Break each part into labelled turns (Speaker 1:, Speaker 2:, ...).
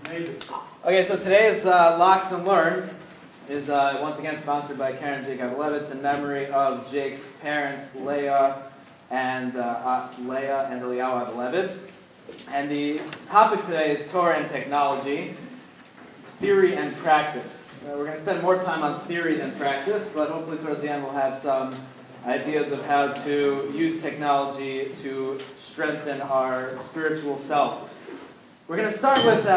Speaker 1: Okay, so today's Locks and Learn is once again sponsored by Karen and Jake Avalevitz in memory of Jake's parents, Leah and Eliyahu Avalevitz. And the topic today is Torah and technology, theory and practice. We're going to spend more time on theory than practice, but hopefully towards the end we'll have some ideas of how to use technology to strengthen our spiritual selves. We're going to start with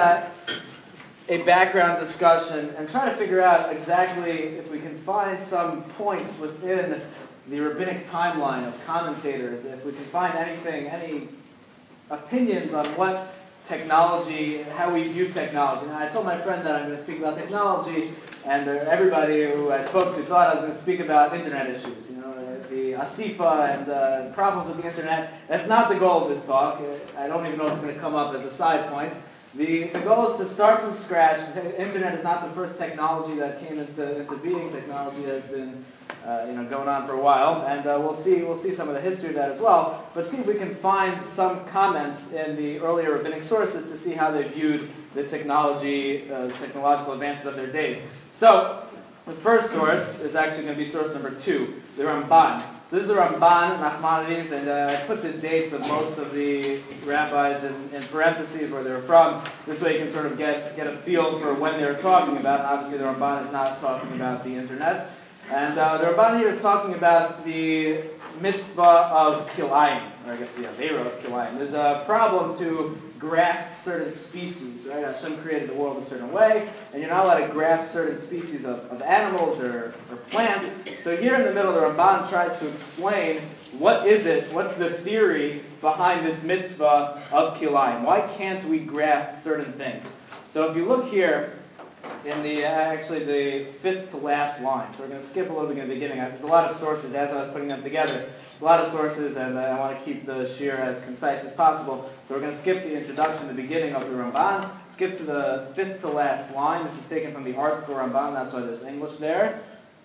Speaker 1: a background discussion and try to figure out exactly if we can find some points within the rabbinic timeline of commentators, if we can find any opinions on what technology, how we view technology. And I told my friend that I'm going to speak about technology, and everybody who I spoke to thought I was going to speak about internet issues, the ASIFA and the problems with the internet. That's not the goal of this talk. I don't even know if it's going to come up as a side point. The goal is to start from scratch. The internet is not the first technology that came into being. Technology has been going on for a while, and we'll see some of the history of that as well. But see if we can find some comments in the earlier rabbinic sources to see how they viewed the technological advances of their days. So the first source is actually going to be source number 2, the Ramban. So this is the Ramban, Nachmanides, and I put the dates of most of the rabbis in parentheses where they were from. This way you can sort of get a feel for when they're talking about. And obviously the Ramban is not talking about the internet. And the Ramban here is talking about the mitzvah of kilayim, or I guess the avera of kilayim. There's a problem to graft certain species, right? Hashem created the world a certain way, and you're not allowed to graft certain species of animals or plants. So here in the middle, the Ramban tries to explain what's the theory behind this mitzvah of kilayim. Why can't we graft certain things? So if you look here, in the fifth to last line. So we're going to skip a little bit in the beginning. There's a lot of sources as I was putting them together. There's a lot of sources, and I want to keep the shir as concise as possible. So we're going to skip the introduction, the beginning of the Ramban, skip to the fifth to last line. This is taken from the Art School Ramban, that's why there's English there.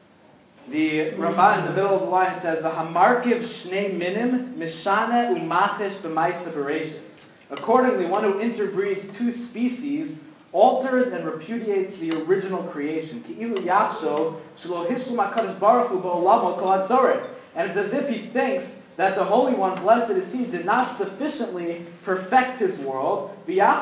Speaker 1: The Ramban in the middle of the line says, "V'hamarkiv shnei minim mishane u'machesh b'maisa bereishis." Accordingly, one who interbreeds two species alters and repudiates the original creation. And it's as if he thinks that the Holy One, blessed is He, did not sufficiently perfect His world.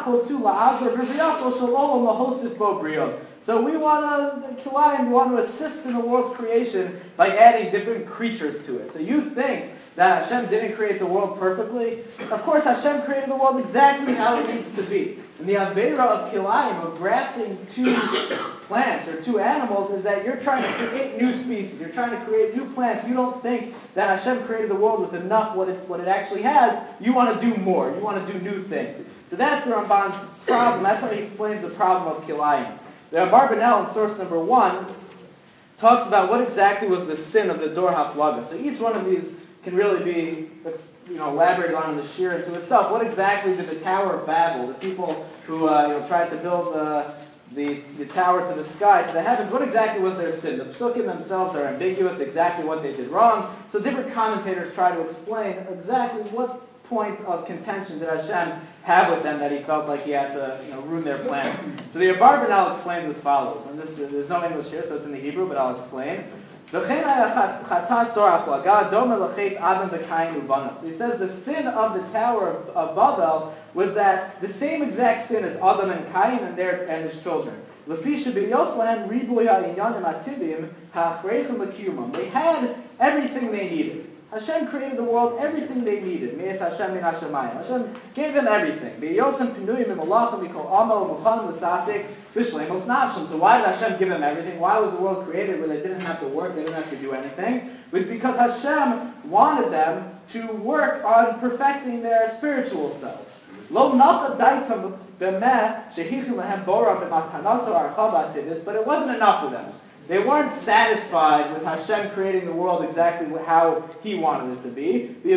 Speaker 1: So we want to assist in the world's creation by adding different creatures to it. So you think that Hashem didn't create the world perfectly? Of course, Hashem created the world exactly how it needs to be. And the avera of kilayim, of grafting two plants or two animals, is that you're trying to create new species. You're trying to create new plants. You don't think that Hashem created the world with enough what it actually has. You want to do more. You want to do new things. So that's the Ramban's problem. That's how he explains the problem of kilayim. The Abarbanel in source number 1 talks about what exactly was the sin of the Dor HaFlaga. So each one of these can really be elaborated on in the shir into itself. What exactly did the Tower of Babel, the people who tried to build the tower to the sky, to the heavens, what exactly was their sin? The psukim themselves are ambiguous, exactly what they did wrong. So different commentators try to explain exactly what point of contention did Hashem have with them that he felt like he had to ruin their plans. So the Abarbanel explains as follows, and there's no English here, so it's in the Hebrew, but I'll explain. So he says the sin of the Tower of Babel was that the same exact sin as Adam and Cain and his children. They had everything they needed. Hashem created the world, everything they needed. Hashem gave them everything. So why did Hashem give them everything? Why was the world created where they didn't have to work, they didn't have to do anything? It was because Hashem wanted them to work on perfecting their spiritual selves. But it wasn't enough for them. They weren't satisfied with Hashem creating the world exactly how He wanted it to be. And they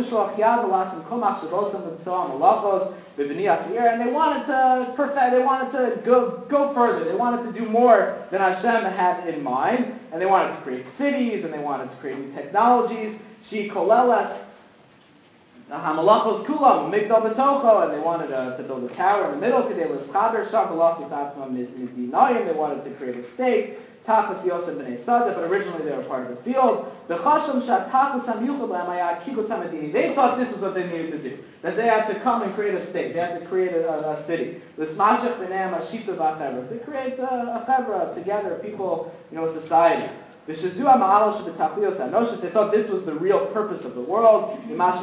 Speaker 1: wanted to perfect. They wanted to go further. They wanted to do more than Hashem had in mind. And they wanted to create cities, and they wanted to create new technologies. Hamalachos kulam migdal betocho, and they wanted to build a tower in the middle. Kedei l'schaber sham v'lasus atzmam midinayim. They wanted to create a stake. Tachas Yosef b'nei Sada, but originally they were part of the field. B'chasham shatachas hamyuchad la'amaya kibbutz hamedini. They thought this was what they needed to do. That they had to come and create a state. They had to create a city. L'smashach b'nei hashita v'achevra. To create a chevra together, people, a society. They thought this was the real purpose of the world,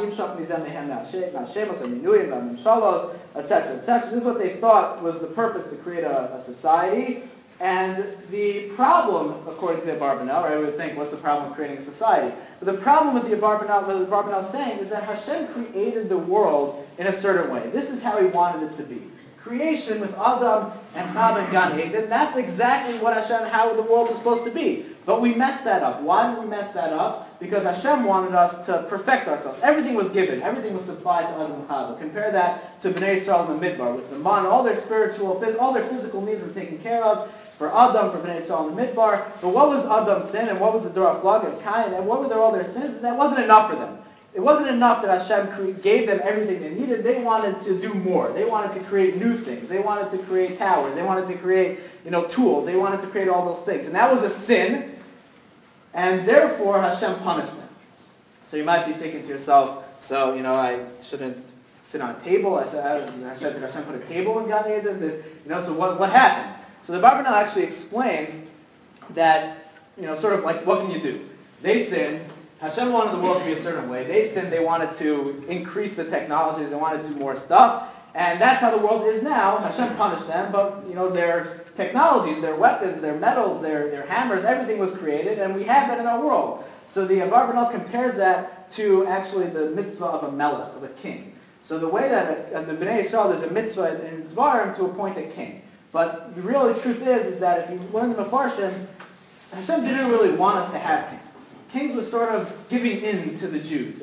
Speaker 1: etc., etc. This is what they thought was the purpose, to create a society. And the problem, according to the Abarbanel, I would think, what's the problem with creating a society? But the problem with the Abarbanel is saying is that Hashem created the world in a certain way. This is how He wanted it to be. Creation with Adam and Chava and Gan Eden, that's exactly what how the world was supposed to be. But we messed that up. Why did we mess that up? Because Hashem wanted us to perfect ourselves. Everything was given. Everything was supplied to Adam and Chava. Compare that to Bnei Yisrael in the Midbar. With the man, all their physical needs were taken care of. For Adam, for Bnei Yisrael in the Midbar. But what was Adam's sin, and what was the Dor HaFlag and Cain, and what were all their sins? That wasn't enough for them. It wasn't enough that Hashem gave them everything they needed. They wanted to do more. They wanted to create new things. They wanted to create towers. They wanted to create, tools. They wanted to create all those things. And that was a sin, and therefore Hashem punished them. So you might be thinking to yourself, I shouldn't sit on a table. Did Hashem put a table in Gan Eden? So what happened? So the Abarbanel actually explains that, sort of like, what can you do? They sinned. Hashem wanted the world to be a certain way. They sinned. They wanted to increase the technologies. They wanted to do more stuff. And that's how the world is now. Hashem punished them, but, their technologies, their weapons, their metals, their hammers, everything was created, and we have that in our world. So the Abarbanel compares that to actually the mitzvah of a melech, of a king. So the way that the Bnei Yisrael, there's a mitzvah in Dvarim to appoint a king. But the real truth is that if you learn the Mefarshim, Hashem didn't really want us to have kings. Kings were sort of giving in to the Jews.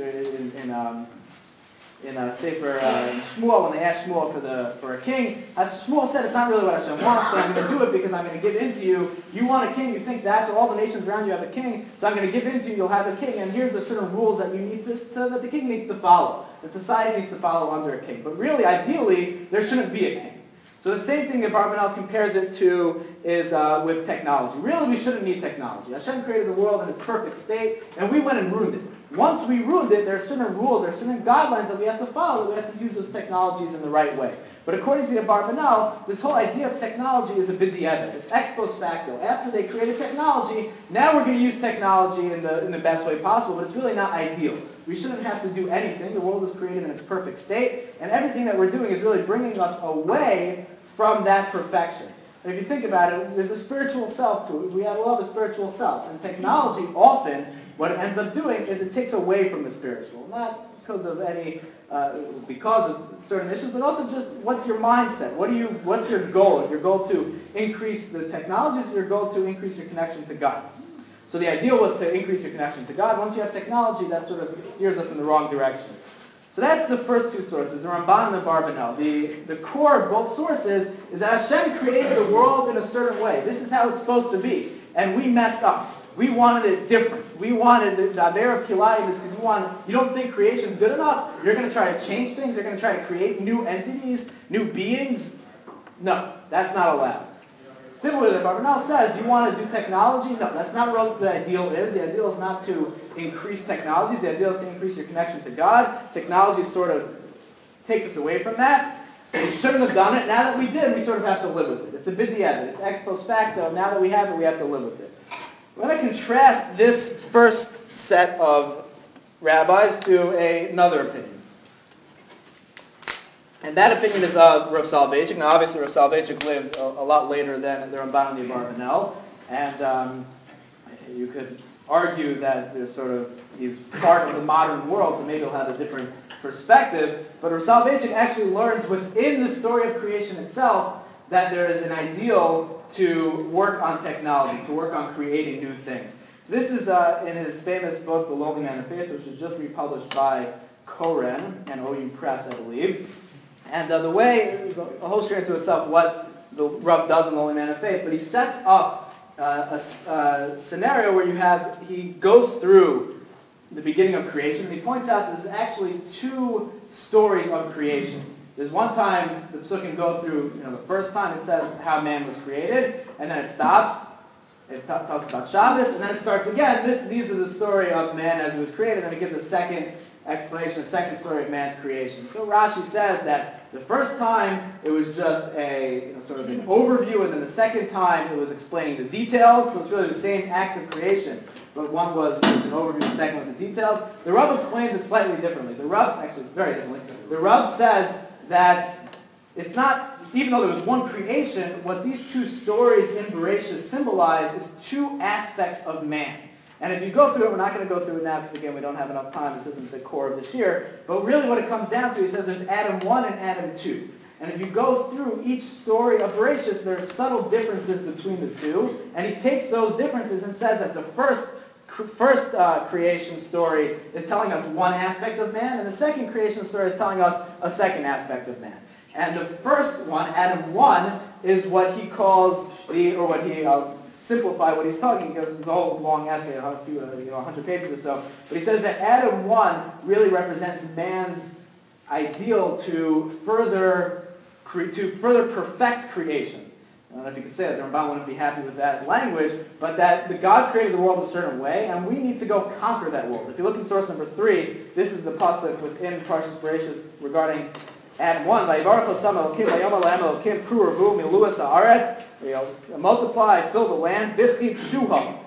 Speaker 1: In Sefer Shmuel, when they asked Shmuel for a king, Shmuel said, it's not really what Hashem wants, but I'm going to do it because I'm going to give in to you. You want a king, you think that's all the nations around you have a king, so I'm going to give in to you, you'll have a king, and here's the certain rules that you need that the king needs to follow, that society needs to follow under a king. But really, ideally, there shouldn't be a king. So the same thing that Abarbanel compares it to is with technology. Really, we shouldn't need technology. Hashem created the world in its perfect state, and we went and ruined it. Once we ruined it, there are certain rules, there are certain guidelines that we have to follow, that we have to use those technologies in the right way. But according to the Abarbanel, this whole idea of technology is a b'di'evet. It's ex post facto. After they created technology, now we're going to use technology in the best way possible, but it's really not ideal. We shouldn't have to do anything. The world was created in its perfect state, and everything that we're doing is really bringing us away from that perfection. And if you think about it, there's a spiritual self to it. We all have a spiritual self. And technology, often, what it ends up doing is it takes away from the spiritual. Not because of certain issues, but also just what's your mindset? What's your goal? Is your goal to increase the technologies, or your goal to increase your connection to God? So the ideal was to increase your connection to God. Once you have technology, that sort of steers us in the wrong direction. So that's the first two sources, the Ramban and the Abarbanel. The core of both sources is that Hashem created the world in a certain way. This is how it's supposed to be. And we messed up. We wanted it different. We wanted the Aver of Kilayim is because you don't think creation's good enough. You're going to try to change things. You're going to try to create new entities, new beings. No, that's not allowed. Similarly, the Abarbanel says, you want to do technology? No, that's not what the ideal is. The ideal is not to increase technologies. The ideal is to increase your connection to God. Technology sort of takes us away from that. So we shouldn't have done it. Now that we did, we sort of have to live with it. It's a b'di'evet. It's ex post facto. Now that we have it, we have to live with it. I'm going to contrast this first set of rabbis to another opinion. And that opinion is of Rav Soloveitchik. Now, obviously, Rav Soloveitchik lived a lot later than the Ramban and the Abarbanel, and you could argue that he's part of the modern world, so maybe he'll have a different perspective. But Rav Soloveitchik actually learns within the story of creation itself that there is an ideal to work on technology, to work on creating new things. So this is in his famous book, The Lowly Man of Faith, which was just republished by Koren and OU Press, I believe. And the way, is a whole story into itself, what the Rav does in The Lowly Man of Faith, but he sets up a scenario where he goes through the beginning of creation. And he points out that there's actually two stories of creation. There's one time the Psukim go through, the first time it says how man was created, and then it stops. It tells us about Shabbos, and then it starts again. These are the story of man as he was created, and then it gives a second explanation, a second story of man's creation. So Rashi says that the first time it was just a sort of an overview, and then the second time it was explaining the details. So it's really the same act of creation, but one was an overview, the second was the details. The Rav explains it slightly differently. The Rav, actually very differently. The Rav says that it's not, even though there was one creation, what these two stories in Bereshit symbolize is two aspects of man. And if you go through it, we're not going to go through it now because, again, we don't have enough time. This isn't the core of this year. But really what it comes down to, he says there's Adam 1 and Adam 2. And if you go through each story of Bereshit, there are subtle differences between the two. And he takes those differences and says that the first creation story is telling us one aspect of man, and the second creation story is telling us a second aspect of man. And the first one, Adam 1, is what he calls I'll simplify what he's talking, because it's a whole long essay, 100 pages or so. But he says that Adam 1 really represents man's ideal to further perfect creation. I don't know if you could say that. The Ramban wouldn't be happy with that language, but that the God created the world a certain way, and we need to go conquer that world. If you look in source number 3, this is the pasuk within Parshas Bereshit regarding Adam 1. Vayivarach Hashem Elokim, Vayomer Lahem Elokim, Pru Ravu Miluas Haaretz. Multiply, fill the land, Bichib Shuha,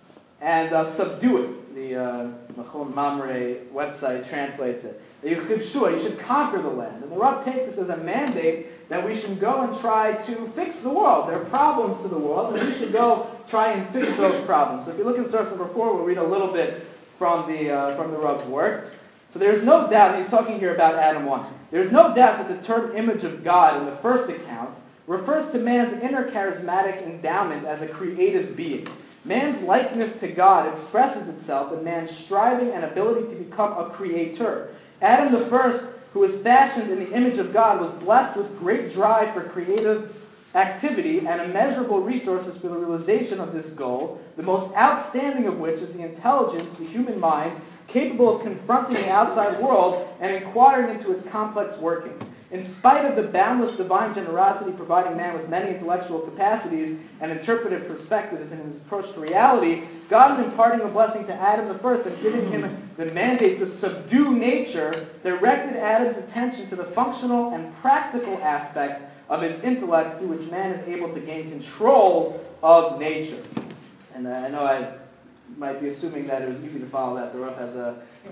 Speaker 1: and subdue it. The Machon Mamre website translates it. Yichib Shuha, you should conquer the land. And the Rav takes this as a mandate that we should go and try to fix the world. There are problems to the world, and we should go try and fix those problems. So if you look in source number 4, we'll read a little bit from the Rav's work. So there's no doubt, he's talking here about Adam 1. There's no doubt that the term image of God in the first account refers to man's inner charismatic endowment as a creative being. Man's likeness to God expresses itself in man's striving and ability to become a creator. Adam the first, who was fashioned in the image of God, was blessed with great drive for creative activity and immeasurable resources for the realization of this goal, the most outstanding of which is the intelligence, the human mind, capable of confronting the outside world and inquiring into its complex workings. In spite of the boundless divine generosity providing man with many intellectual capacities and interpretive perspectives in his approach to reality, God, in imparting a blessing to Adam the first and giving him the mandate to subdue nature, directed Adam's attention to the functional and practical aspects of his intellect through which man is able to gain control of nature. And I know I might be assuming that it was easy to follow that. The Rav has a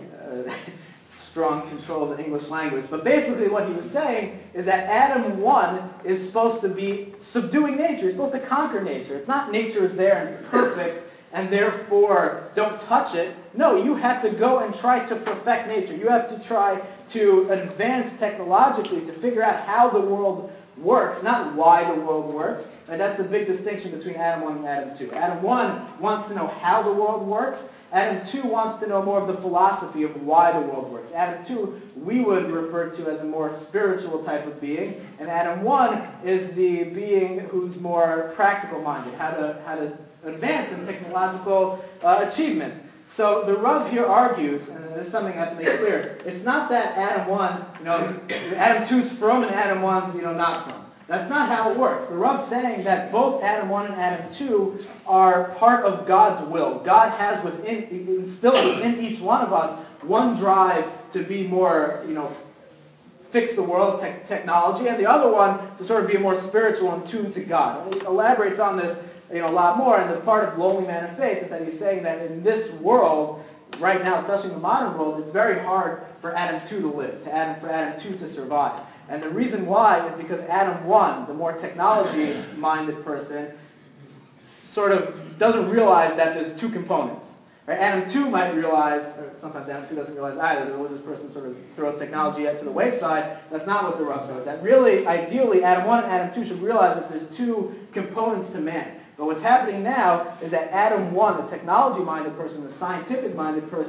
Speaker 1: strong control of the English language. But basically what he was saying is that Adam 1 is supposed to be subduing nature. He's supposed to conquer nature. It's not nature is there and perfect and therefore don't touch it. No, you have to go and try to perfect nature. You have to try to advance technologically to figure out how the world works, not why the world works. And that's the big distinction between Adam 1 and Adam 2. Adam 1 wants to know how the world works. Adam 2 wants to know more of the philosophy of why the world works. Adam 2 we would refer to as a more spiritual type of being, and Adam 1 is the being who's more practical minded, how to advance in technological achievements. So the Rav here argues, and this is something I have to make clear, it's not that Adam 1, Adam 2's from and Adam 1's, not from. That's not how it works. The Rav's saying that both Adam 1 and Adam 2 are part of God's will. God has instilled within each one of us one drive to be more, fix the world, technology, and the other one to sort of be more spiritual and tuned to God. And he elaborates on this a lot more, and the part of Lonely Man of Faith is that he's saying that in this world, right now, especially in the modern world, it's very hard for Adam 2 to live, for Adam 2 to survive. And the reason why is because Adam 1, the more technology-minded person, sort of doesn't realize that there's two components. Right? Adam 2 might realize, or sometimes Adam 2 doesn't realize either, the religious person sort of throws technology to the wayside. That's not what the Rav says. That really, ideally, Adam 1 and Adam 2 should realize that there's two components to man. But what's happening now is that Adam 1, the technology-minded person, the scientific-minded person,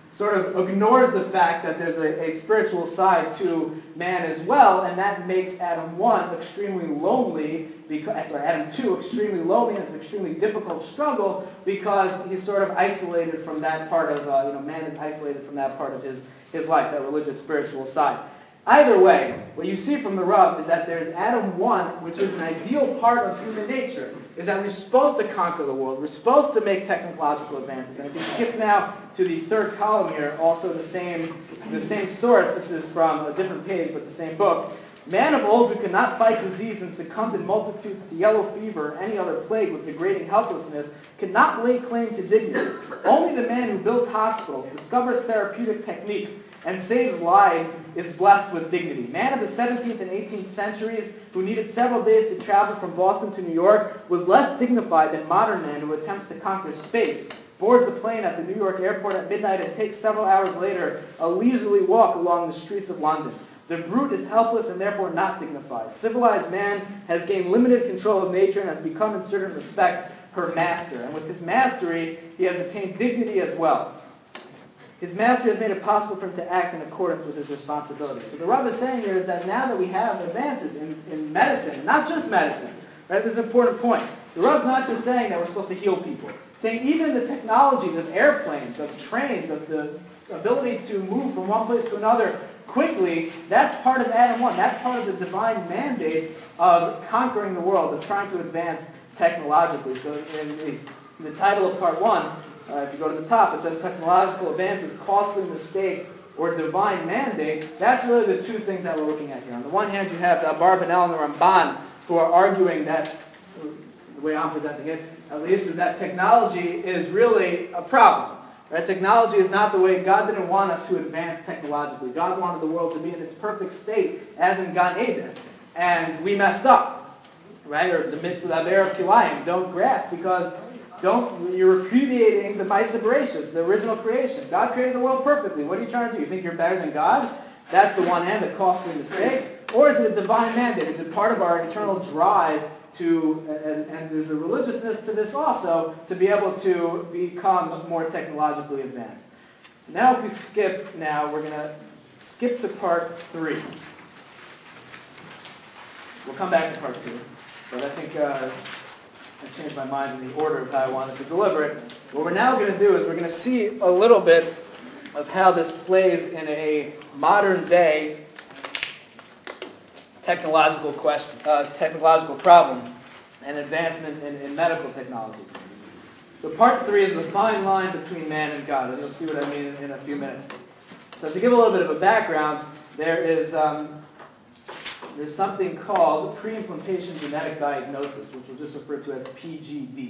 Speaker 1: sort of ignores the fact that there's a spiritual side to man as well, and that makes Adam 1 extremely lonely, Adam 2 extremely lonely, and it's an extremely difficult struggle because he's sort of isolated from that part of, man is isolated from that part of his life, that religious spiritual side. Either way, what you see from the Rav is that there's Adam 1, which is an ideal part of human nature, is that we're supposed to conquer the world. We're supposed to make technological advances. And if you skip now to the third column here, also the same source. This is from a different page, but the same book. Man of old who could not fight disease and succumbed in multitudes to yellow fever or any other plague with degrading helplessness could not lay claim to dignity. Only the man who builds hospitals, discovers therapeutic techniques, and saves lives is blessed with dignity. Man of the 17th and 18th centuries who needed several days to travel from Boston to New York was less dignified than modern man who attempts to conquer space, boards the plane at the New York airport at midnight, and takes several hours later a leisurely walk along the streets of London. The brute is helpless and therefore not dignified. Civilized man has gained limited control of nature and has become in certain respects her master. And with his mastery, he has attained dignity as well. His master has made it possible for him to act in accordance with his responsibility. So the Rav is saying here is that now that we have advances in medicine, not just medicine, right? This is an important point. The Rav's not just saying that we're supposed to heal people. It's saying even the technologies of airplanes, of trains, of the ability to move from one place to another quickly, that's part of Adam 1. That's part of the divine mandate of conquering the world, of trying to advance technologically. So in the title of part 1, if you go to the top, it says technological advances, costly mistake, or divine mandate. That's really the two things that we're looking at here. On the one hand, you have the Abarbanel and the Ramban who are arguing that, the way I'm presenting it, at least, is that technology is really a problem. Right? Technology is not the way. God didn't want us to advance technologically. God wanted the world to be in its perfect state, as in Gan Eden. And we messed up. Right? Or the mitzvah of Kilayim. Don't graft because you're repudiating the Maisa Bereshis, the original creation. God created the world perfectly. What are you trying to do? You think you're better than God? That's the one hand, the costly mistake. Or is it a divine mandate? Is it part of our internal drive to, and there's a religiousness to this also, to be able to become more technologically advanced. So now if we skip now, we're going to skip to part 3. We'll come back to part 2. But I think I changed my mind in the order of how I wanted to deliver it. What we're now going to do is we're going to see a little bit of how this plays in a modern day technological problem and advancement in medical technology. So part 3 is the fine line between man and God, and you'll see what I mean in a few minutes. So to give a little bit of a background, there's something called pre-implantation genetic diagnosis, which we'll just refer to as PGD.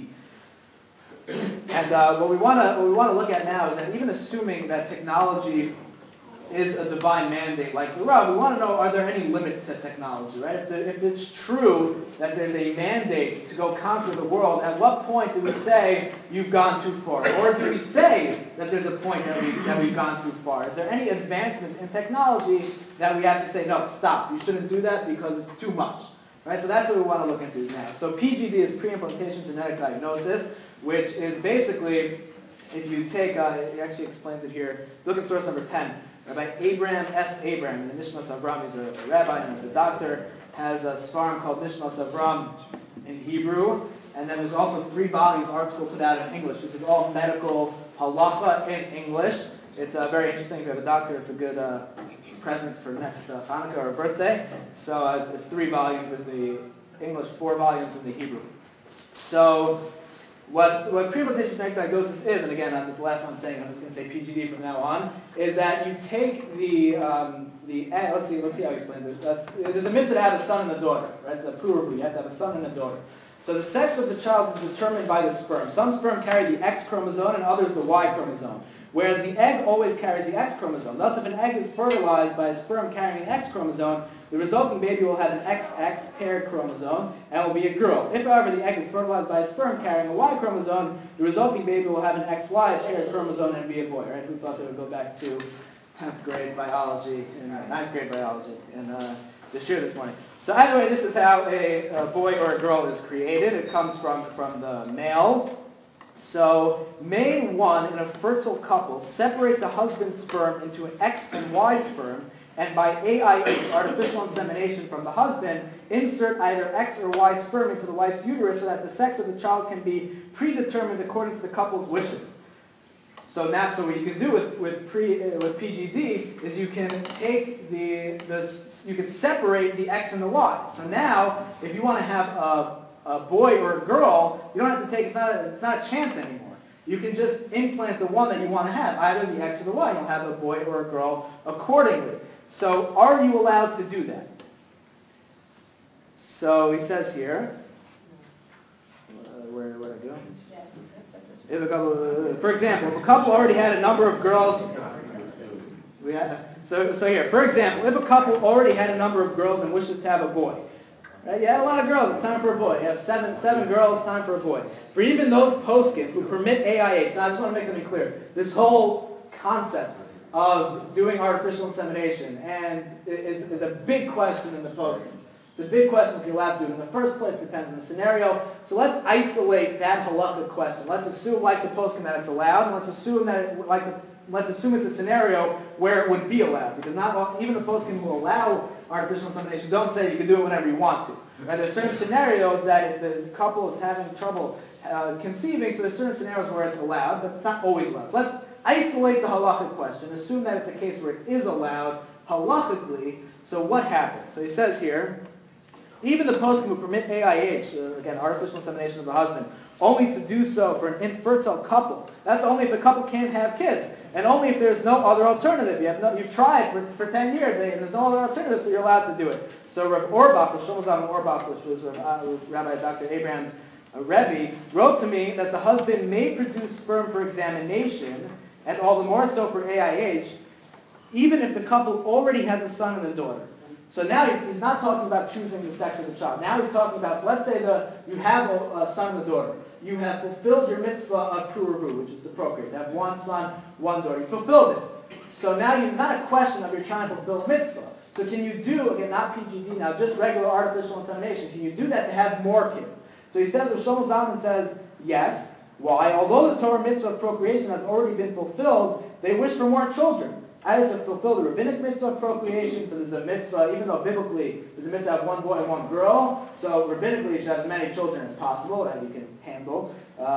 Speaker 1: And what we want to look at now is that even assuming that technology is a divine mandate like the Rav, we want to know, are there any limits to technology, right? If it's true that there's a mandate to go conquer the world, at what point do we say you've gone too far? Or do we say that there's a point that we've gone too far? Is there any advancement in technology that we have to say, no, stop, you shouldn't do that because it's too much? Right? So that's what we want to look into now. So PGD is pre-implantation genetic diagnosis, which is basically, if you take, it actually explains it here, look at source number 10. Rabbi Abraham S. Abraham, the Nishmas Avram, is a rabbi and a doctor, has a svarim called Nishmas Avram in Hebrew, and then there's also 3 volumes, article put out in English. This is all medical halacha in English. It's very interesting. If you have a doctor, it's a good present for next Hanukkah or birthday. So it's 3 volumes in the English, 4 volumes in the Hebrew. So what pre-implantation genetic diagnosis is, and again, that's the last time I'm saying, I'm just going to say PGD from now on, is that you take the egg, let's see how he explains it. There's a mitzvah to have a son and a daughter, right? It's a purity. You have to have a son and a daughter. So the sex of the child is determined by the sperm. Some sperm carry the X chromosome and others the Y chromosome, whereas the egg always carries the X chromosome. Thus, if an egg is fertilized by a sperm carrying an X chromosome, the resulting baby will have an XX paired chromosome and will be a girl. If, however, the egg is fertilized by a sperm carrying a Y chromosome, the resulting baby will have an XY paired chromosome and be a boy. Right? Who thought they would go back to 10th grade biology, 9th grade biology, and this year, this morning. So anyway, this is how a boy or a girl is created. It comes from the male So, may one in a fertile couple separate the husband's sperm into an X and Y sperm, and by AIH, artificial insemination from the husband, insert either X or Y sperm into the wife's uterus so that the sex of the child can be predetermined according to the couple's wishes. So what you can do with PGD is you can take you can separate the X and the Y. So now, if you want to have a boy or a girl, you don't have to take, it's not a chance anymore. You can just implant the one that you want to have, either the X or the Y. You'll have a boy or a girl accordingly. So are you allowed to do that? So he says here, where did I go? If a couple, for example, if a couple already had a number of girls, so here, for example, if a couple already had a number of girls and wishes to have a boy, right? You had a lot of girls, it's time for a boy. You have seven girls, time for a boy. For even those poskim who permit AIH, now I just want to make something clear. This whole concept of doing artificial insemination and is a big question in the poskim. It's a big question if you're allowed to do it. In the first place, it depends on the scenario. So let's isolate that halakhic question. Let's assume, like the poskim, that it's allowed, and let's assume it's a scenario where it would be allowed, because not even the poskim who allow artificial insemination don't say you can do it whenever you want to. Right? There are certain scenarios that if the couple is having trouble conceiving, so there's certain scenarios where it's allowed, but it's not always allowed. So let's isolate the halakhic question, assume that it's a case where it is allowed halachically. So what happens? So he says here, even the poskim who permit AIH, again, artificial insemination of the husband, only to do so for an infertile couple. That's only if the couple can't have kids, and only if there's no other alternative. You've tried for 10 years, and there's no other alternative, so you're allowed to do it. So Rav Orbach, the Shlomo Zalman Orbach, which was Rabbi Dr. Abraham's Rebbe, wrote to me that the husband may produce sperm for examination, and all the more so for AIH, even if the couple already has a son and a daughter. So now he's not talking about choosing the sex of the child. Now he's talking about, so let's say you have a son and a daughter. You have fulfilled your mitzvah of pruruvu, which is to procreate. You have one son, one daughter. You fulfilled it. So now it's not a question of you're trying to fulfill a mitzvah. So can you do, again, not PGD now, just regular artificial insemination, can you do that to have more kids? So he says, what Shlomo Zalman says, yes. Why? Although the Torah mitzvah of procreation has already been fulfilled, they wish for more children. Either to fulfill the rabbinic mitzvah of procreation, so there's a mitzvah, even though biblically there's a mitzvah of one boy and one girl, so rabbinically you should have as many children as possible that you can handle,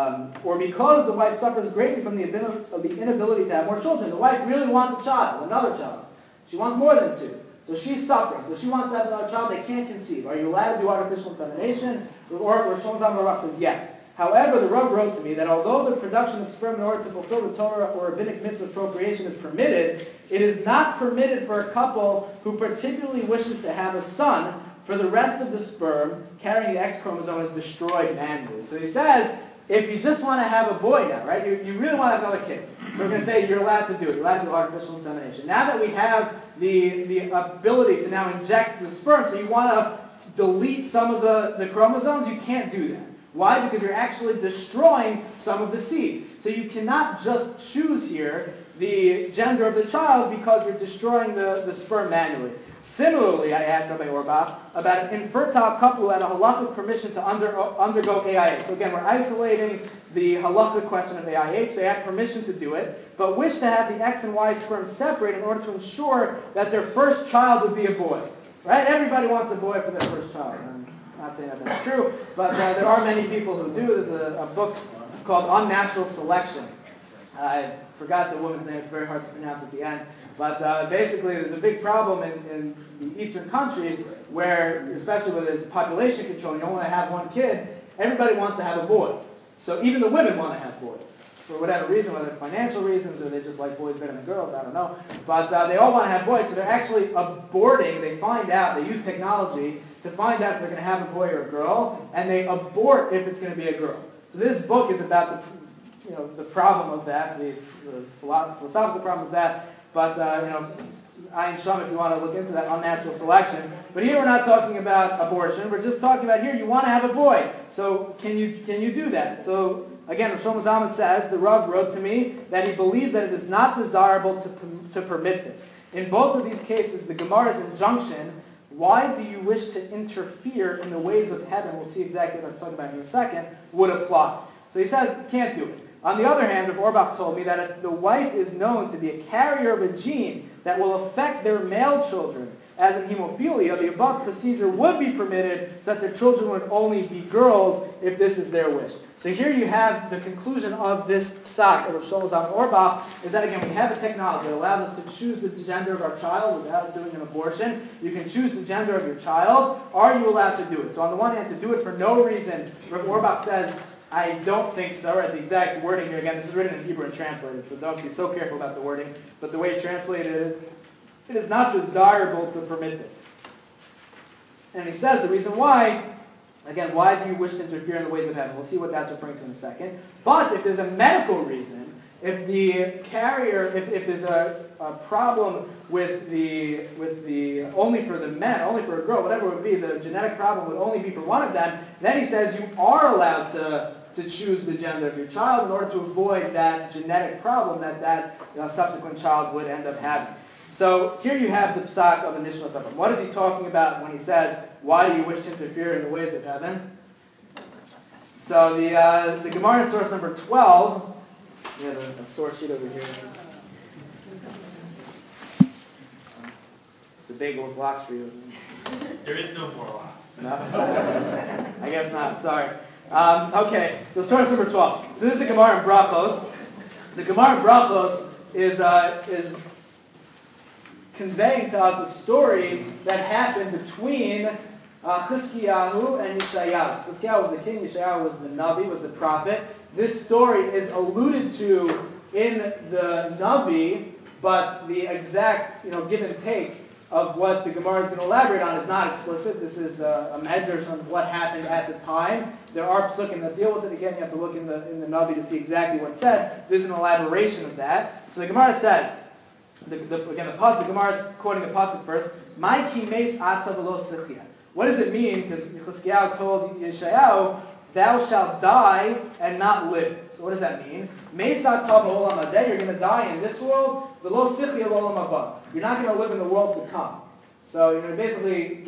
Speaker 1: or because the wife suffers greatly from the inability to have more children. The wife really wants a child, another child. She wants more than two. So she's suffering. So she wants to have another child. They can't conceive. Are you allowed to do artificial insemination? Or Shlomo Zalman Orbach says yes. However, the Rav wrote to me that although the production of sperm in order to fulfill the Torah or rabbinic mitzvah of procreation is permitted, it is not permitted for a couple who particularly wishes to have a son, for the rest of the sperm carrying the X chromosome is destroyed manually. So he says, if you just want to have a boy now, right, you really want to have another kid, so we're going to say you're allowed to do it. You're allowed to do artificial insemination. Now that we have the ability to now inject the sperm, so you want to delete some of the chromosomes, you can't do that. Why? Because you're actually destroying some of the seed. So you cannot just choose here the gender of the child because you're destroying the sperm manually. Similarly, I asked Rabbi Orbach about an infertile couple who had a halakhic permission to undergo AIH. So again, we're isolating the halakhic question of AIH. They had permission to do it, but wish to have the X and Y sperm separate in order to ensure that their first child would be a boy. Right? Everybody wants a boy for their first child. I'm not saying that that's true, but there are many people who do. There's a book called Unnatural Selection. I forgot the woman's name. It's very hard to pronounce at the end. But basically, there's a big problem in the Eastern countries where, especially where there's population control, you only want to have one kid, everybody wants to have a boy. So even the women want to have boys. For whatever reason, whether it's financial reasons or they just like boys better than girls, I don't know. But they all want to have boys, so they're actually aborting. They find out, they use technology to find out if they're going to have a boy or a girl, and they abort if it's going to be a girl. So this book is about the problem of that, the philosophical problem of that. But Ayin Sham, if you want to look into that, unnatural selection. But here we're not talking about abortion. We're just talking about here you want to have a boy. So can you do that? So again, Shlomo Zalman says, the Rav wrote to me that he believes that it is not desirable to permit this. In both of these cases, the Gemara's injunction, why do you wish to interfere in the ways of heaven, we'll see exactly what that's talking about in a second, would apply. So he says, can't do it. On the other hand, Rav Auerbach told me that if the wife is known to be a carrier of a gene that will affect their male children, as in hemophilia, the above procedure would be permitted so that their children would only be girls if this is their wish. So here you have the conclusion of this psak of Rav Shlomo Zalman Auerbach, is that again, we have a technology that allows us to choose the gender of our child without doing an abortion. You can choose the gender of your child. Are you allowed to do it? So on the one hand, to do it for no reason, Rav Auerbach says, I don't think so. Right? The exact wording here, again, this is written in Hebrew and translated, so don't be so careful about the wording. But the way it's translated is, it is not desirable to permit this. And he says the reason why, again, why do you wish to interfere in the ways of heaven? We'll see what that's referring to in a second. But if there's a medical reason, if the carrier, if there's a problem with the only for the men, only for a girl, whatever it would be, the genetic problem would only be for one of them, then he says you are allowed to choose the gender of your child in order to avoid that genetic problem that subsequent child would end up having. So here you have the psak of the Mishnah Sapam. What is he talking about when he says, why do you wish to interfere in the ways of heaven? So the Gemara in source number 12, we have a source sheet over here. It's a big with locks for you.
Speaker 2: There is no more lock.
Speaker 1: No? I guess not, sorry. Okay, so source number 12. So this is the Gemara in Brachos. The Gemara in Brachos is conveying to us a story that happened between Chizkiyahu and Yeshayahu. Chizkiyahu was the king, Yeshayahu was the Navi, was the prophet. This story is alluded to in the Navi, but the exact give and take of what the Gemara is going to elaborate on is not explicit. This is a measure of what happened at the time. There are psukim that deal with it. Again, you have to look in the Navi to see exactly what's said. This is an elaboration of that. So the Gemara says, the Gemara is quoting the pasuk first. "My kimes ata v'lo sichya." What does it mean? Because Chizkiyahu told Yeshayahu, "Thou shalt die and not live." So what does that mean? Meis ata v'olam hazeh. You're going to die in this world. V'lo sichya v'olam haba. You're not going to live in the world to come. So basically,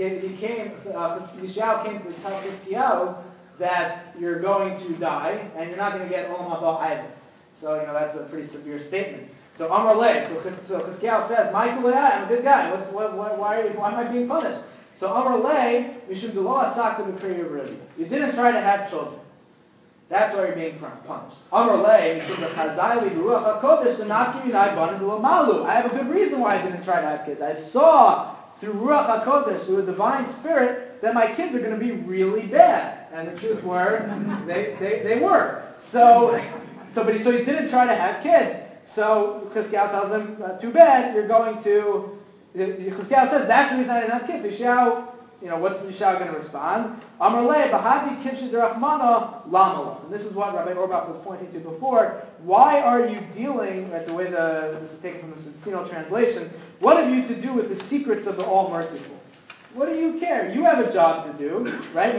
Speaker 1: Yeshayahu came to tell Chizkiyahu that you're going to die and you're not going to get olam haba either. So that's a pretty severe statement. So Amar Leh, so Chizkiyahu says, "Michael, I'm a good guy. Why am I being punished?" So Amar Leh, Mishum Delo Asakta B'Kriya V'Redi. You didn't try to have children. That's why you're being punished. Amar Leh, Mishum Chazai Li B'Ruach HaKodesh T'Nafki Minai Banim D'Lo Malu. I have a good reason why I didn't try to have kids. I saw through Ruach HaKodesh, through a divine spirit, that my kids are going to be really bad. And the truth were, they were. So he didn't try to have kids. So Chizkiyahu tells him, too bad, you're going to... Chizkiyahu says, that's the reason I didn't have kids. So Yeshayahu, what's Yeshayahu going to respond? Amar leh, b'hadi kimshi derachmana lamala. And this is what Rabbi Auerbach was pointing to before. Why are you dealing, the way this is taken from the Sensino translation, what have you to do with the secrets of the All-Merciful? What do you care? You have a job to do, right?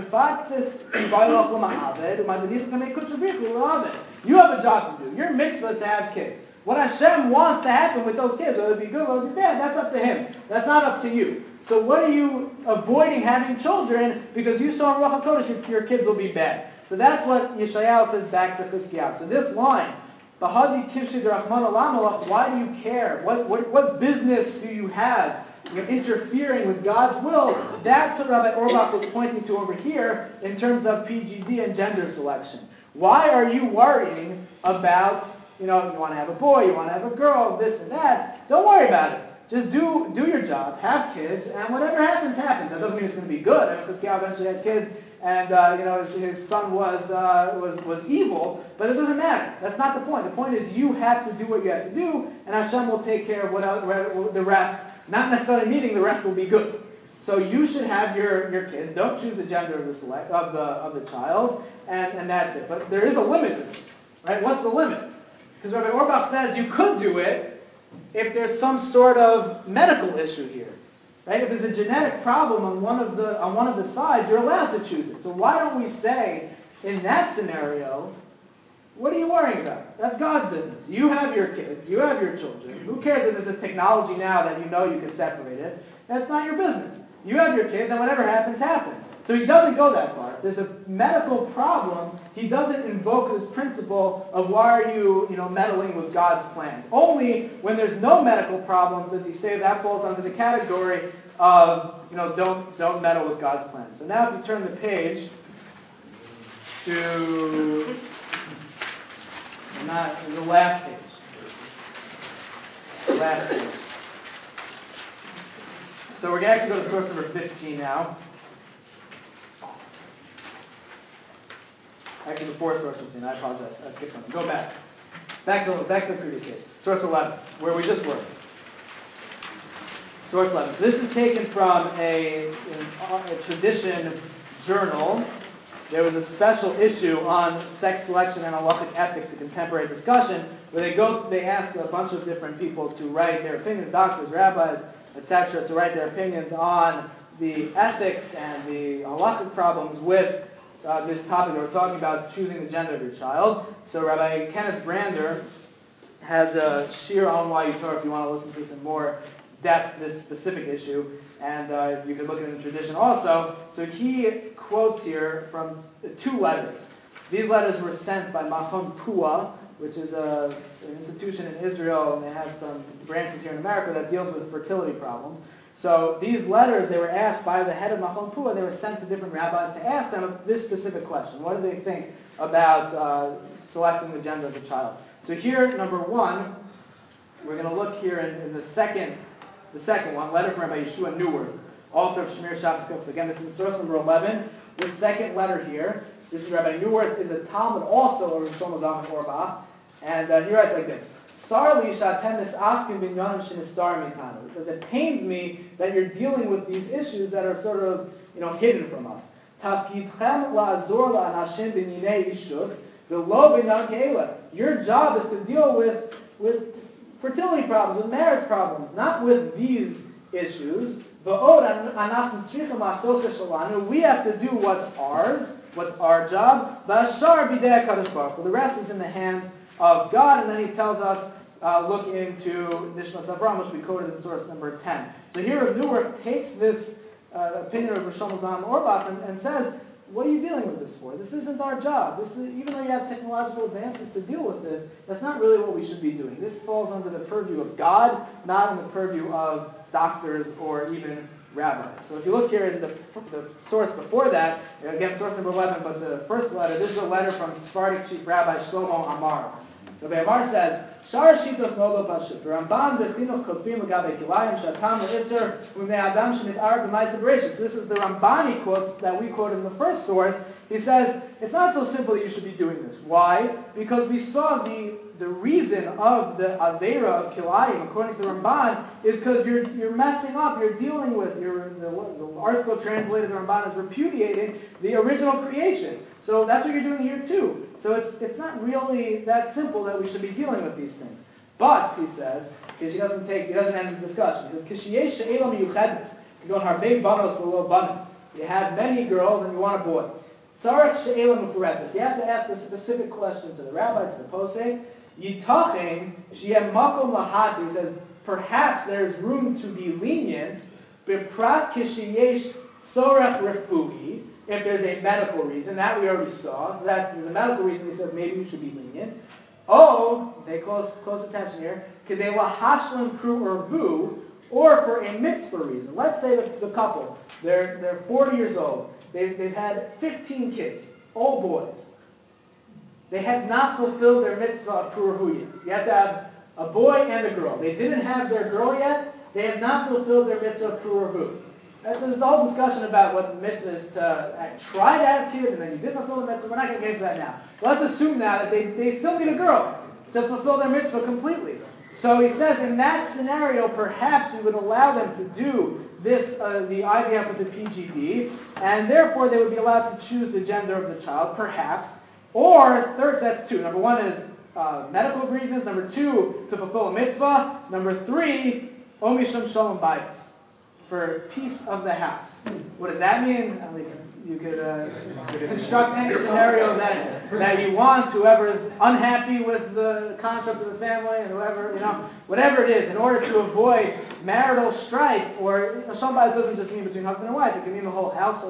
Speaker 1: You have a job to do. Your mitzvah is to have kids. What Hashem wants to happen with those kids, whether it be good, whether it be bad, that's up to Him. That's not up to you. So what are you avoiding having children because you saw in Ruach HaKodesh your kids will be bad? So that's what Yeshayahu says back to Chizkiyahu. So this line, why do you care? What business do you have interfering with God's will? That's what Rabbi Auerbach was pointing to over here in terms of PGD and gender selection. Why are you worrying about, you want to have a boy, you want to have a girl, this and that? Don't worry about it. Just do your job, have kids, and whatever happens, happens. That doesn't mean it's going to be good. I mean, Chizkiyahu eventually had kids, and his son was evil, but it doesn't matter. That's not the point. The point is you have to do what you have to do, and Hashem will take care of the rest. Not necessarily meaning the rest will be good. So you should have your kids. Don't choose the gender of the child, and that's it. But there is a limit to this, right? What's the limit? Because Rabbi Auerbach says you could do it if there's some sort of medical issue here, right? If there's a genetic problem on one of the sides, you're allowed to choose it. So why don't we say in that scenario, what are you worrying about? That's God's business. You have your kids, you have your children. Who cares if there's a technology now that you can separate it? That's not your business. You have your kids, and whatever happens, happens. So he doesn't go that far. If there's a medical problem, he doesn't invoke this principle of why are you meddling with God's plans. Only when there's no medical problems does he say that falls under the category of don't meddle with God's plans. So now if you turn the page to the last page. The last page. So we're going to actually go to source number 15 now. Actually, before source 15, I apologize. I skipped something. Go back. Back to the previous page. Source 11, where we just were. Source 11. So this is taken from a tradition journal. There was a special issue on sex selection and halachic ethics, a contemporary discussion, where they asked a bunch of different people to write their opinions, doctors, rabbis, etc., to write their opinions on the ethics and the halachic problems with this topic that we're talking about, choosing the gender of your child. So Rabbi Kenneth Brander has a shir on YU Torah if you want to listen to this in more depth, this specific issue, and you can look at it in the tradition also. So he quotes here from 2 letters. These letters were sent by Machon Pua, which is an institution in Israel, and they have some branches here in America that deals with fertility problems. So these letters, they were asked by the head of Machon Pua, they were sent to different rabbis to ask them this specific question. What do they think about selecting the gender of the child? So here, number 1, we're going to look here in the second one, letter from Rabbi Yeshua Neuwirth, author of Shemir Shabbos Hilchos. Again, this is source number 11. The second letter here, this is Rabbi Neuwirth, is a Talmud also of Shlomo Zalman Auerbach, and he writes like this: It says, it pains me that you're dealing with these issues that are sort of, hidden from us. Your job is to deal with fertility problems, with marriage problems, not with these issues. We have to do what's ours, what's our job. The rest is in the hands of God. And then he tells us, look into Nishmas Avraham, which we quoted in source number 10. So here Rav Neuwirth takes this opinion of Rosh Zalman Auerbach and says, what are you dealing with this for? This isn't our job. Even though you have technological advances to deal with this, that's not really what we should be doing. This falls under the purview of God, not in the purview of doctors or even rabbis. So if you look here in the source before that, again, source number 11, but the first letter, this is a letter from Sephardic Chief Rabbi Shlomo Amar. Rabbi Amar says, Shar Shitos Nodo Pashut. Ramban Bechinuch Kotvim L'Gabei Kilayim Shatam L'Isser U'Mnei Adam Shemitar B'Maisa Bereshit. So this is the Ramban he quotes that we quoted in the first source. He says, it's not so simple that you should be doing this. Why? Because we saw the reason of the Aveira of Kilayim, according to the Ramban, is because you're messing up, you're dealing with, the article translated the Ramban is repudiating the original creation. So that's what you're doing here too. So it's not really that simple that we should be dealing with these things. But, he says, because he doesn't end the discussion, he says, Kishiyesh she'ela miyuchedes. You go harbei banos lo banim. You have many girls and you want a boy. Tzarech she'ela mufuretes. You have to ask a specific question to the rabbi, to the posek. Yitachem she'yem makom lahati. He says, perhaps there's room to be lenient. Beprat kishiyesh tzorech refuhi. If there's a medical reason, that we already saw. So there's a medical reason. He says maybe you should be lenient. Oh, they close attention here. Kedei lahashlim kru urvu, or for a mitzvah reason. Let's say the couple, they're 40 years old. They've had 15 kids, all boys. They have not fulfilled their mitzvah of kru urvu yet. You have to have a boy and a girl. They didn't have their girl yet. They have not fulfilled their mitzvah of kru urvu. There's a whole discussion about what the mitzvah is to try to have kids, and then you didn't fulfill the mitzvah. We're not going to get into that now. But let's assume now that they still need a girl to fulfill their mitzvah completely. So he says in that scenario, perhaps we would allow them to do this, the IVF with the PGD, and therefore they would be allowed to choose the gender of the child, perhaps. Or, third, so that's 2. Number 1 is medical reasons. Number 2, to fulfill a mitzvah. Number 3, omishum shalom bayis, for peace of the house. What does that mean? You could construct any scenario that you want. Whoever is unhappy with the construct of the family, and whatever it is, in order to avoid marital strife, or shalom bayis doesn't just mean between husband and wife. It can mean the whole household.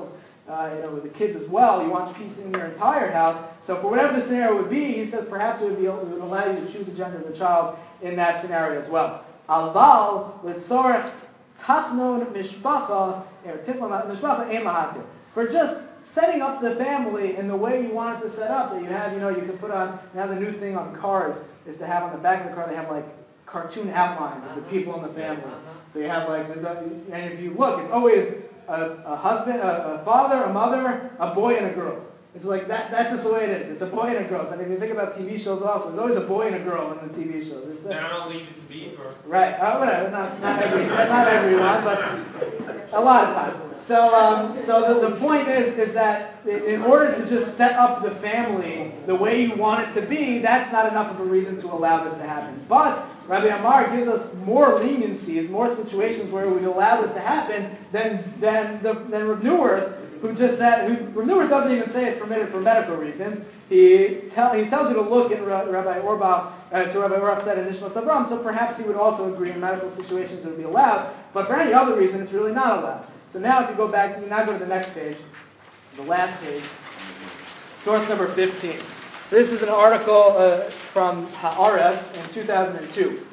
Speaker 3: with the kids as well. You want peace in your entire house. So for whatever the scenario would be, he says perhaps it would allow you to choose the gender of the child in that scenario as well. Aval l'tzorech tachnon mishpacha or tiflon mishpacha ein lahatir. For just setting up the family in the way you want it to set up, that you have, you can put on, now the new thing on cars is to have on the back of the car, they have like cartoon outlines of the people in the family. So you have like, and if you look, it's always a husband, a father, a mother, a boy, and a girl. It's like that. That's just the way it is. It's a boy and a girl. And if you think about TV shows also, there's always a boy and a girl in the TV shows.
Speaker 2: They're not leave it to be, or
Speaker 3: right. Whatever. Not everyone, but a lot of times. So the point is that in order to just set up the family the way you want it to be, that's not enough of a reason to allow this to happen. But Rabbi Amar gives us more leniencies, more situations where we allow this to happen than Rav Neuwirth, who just said, Rav Neuwirth doesn't even say it's permitted for medical reasons. He tells you to look in Rabbi Orbach, to Rabbi Orbach said in Nishmas Avram, so perhaps he would also agree in medical situations it would be allowed, but for any other reason it's really not allowed. So now if you go back, you now go to the next page, the last page, source number 15. So this is an article from Haaretz in 2002.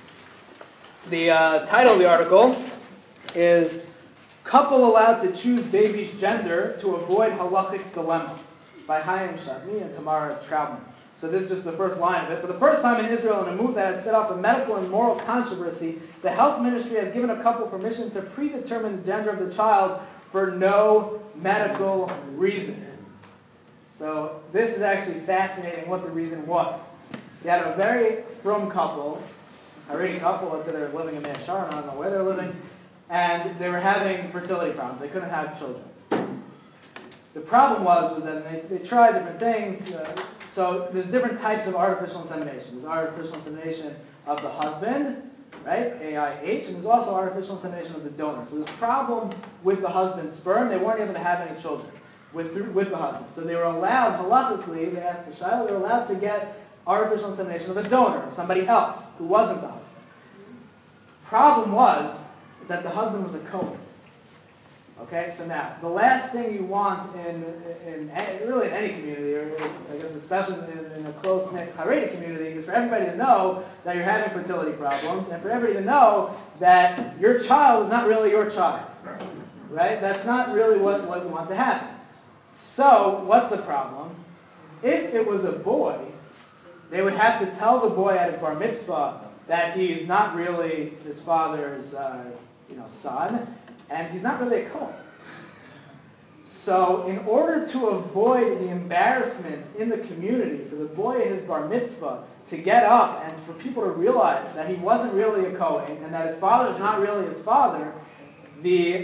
Speaker 3: The title of the article is Couple Allowed to Choose Baby's Gender to Avoid Halachic Dilemma by Chaim Shadmi and Tamara Trautman. So this is just the first line of it. For the first time in Israel, in a move that has set off a medical and moral controversy, the health ministry has given a couple permission to predetermine the gender of the child for no medical reason. So this is actually fascinating what the reason was. So you had a very frum couple, a Haredi couple, let's say they were living in Mea Sharon, I don't know where they're living, and they were having fertility problems. They couldn't have children. The problem was that they tried different things. So there's different types of artificial insemination. There's artificial insemination of the husband, right, AIH, and there's also artificial insemination of the donor. So there's problems with the husband's sperm. They weren't able to have any children with the husband. So they were allowed, halachically, they asked the Shiloh, they were allowed to get artificial insemination of a donor, somebody else who wasn't the husband. Problem was that the husband was a Kohen. Okay, so now, the last thing you want in really in any community, or I guess especially in a close-knit Haredi community, is for everybody to know that you're having fertility problems, and for everybody to know that your child is not really your child. Right? That's not really what you want to happen. So, what's the problem? If it was a boy, they would have to tell the boy at his bar mitzvah that he is not really his father's son, and he's not really a Kohen. So in order to avoid the embarrassment in the community for the boy at his bar mitzvah to get up and for people to realize that he wasn't really a Kohen and that his father is not really his father, the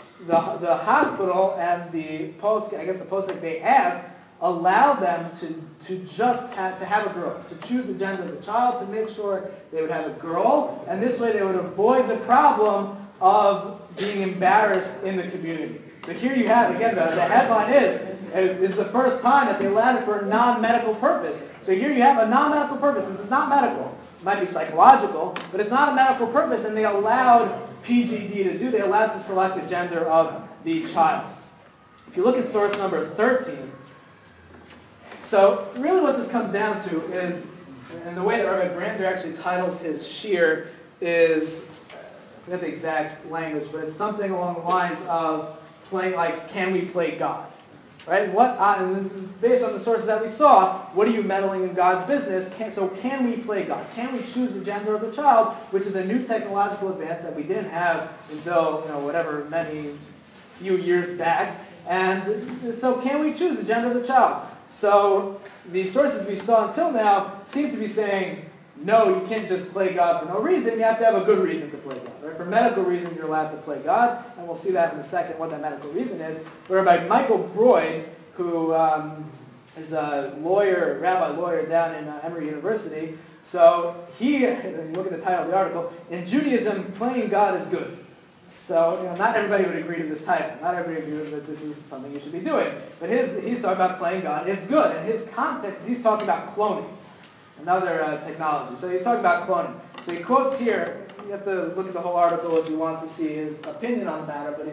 Speaker 3: hospital and the posek they asked allowed them to just have a girl, to choose the gender of the child, to make sure they would have a girl, and this way they would avoid the problem of being embarrassed in the community. So here you have, again, the headline is the first time that they allowed it for a non-medical purpose. So here you have a non-medical purpose. This is not medical. It might be psychological, but it's not a medical purpose, and they allowed PGD to do. They allowed to select the gender of the child. If you look at source number 13, so really what this comes down to is, and the way that Rabbi Brander actually titles his shir is, I forget the exact language, but it's something along the lines of playing, like, can we play God? Right? And this is based on the sources that we saw. What are you meddling in God's business? Can we play God? Can we choose the gender of the child, which is a new technological advance that we didn't have until, many few years back. And so can we choose the gender of the child? So the sources we saw until now seem to be saying, no, you can't just play God for no reason. You have to have a good reason to play God. Right? For medical reason, you're allowed to play God, and we'll see that in a second, what that medical reason is. Whereby Michael Broyd, who is a rabbi lawyer down in Emory University, so he, look at the title of the article, in Judaism, playing God is good. So, not everybody would agree to this title. Not everybody would agree that this is something you should be doing. But he's talking about playing God is good. And his context is he's talking about cloning, another technology. So he's talking about cloning. So he quotes here, you have to look at the whole article if you want to see his opinion on the matter, but he's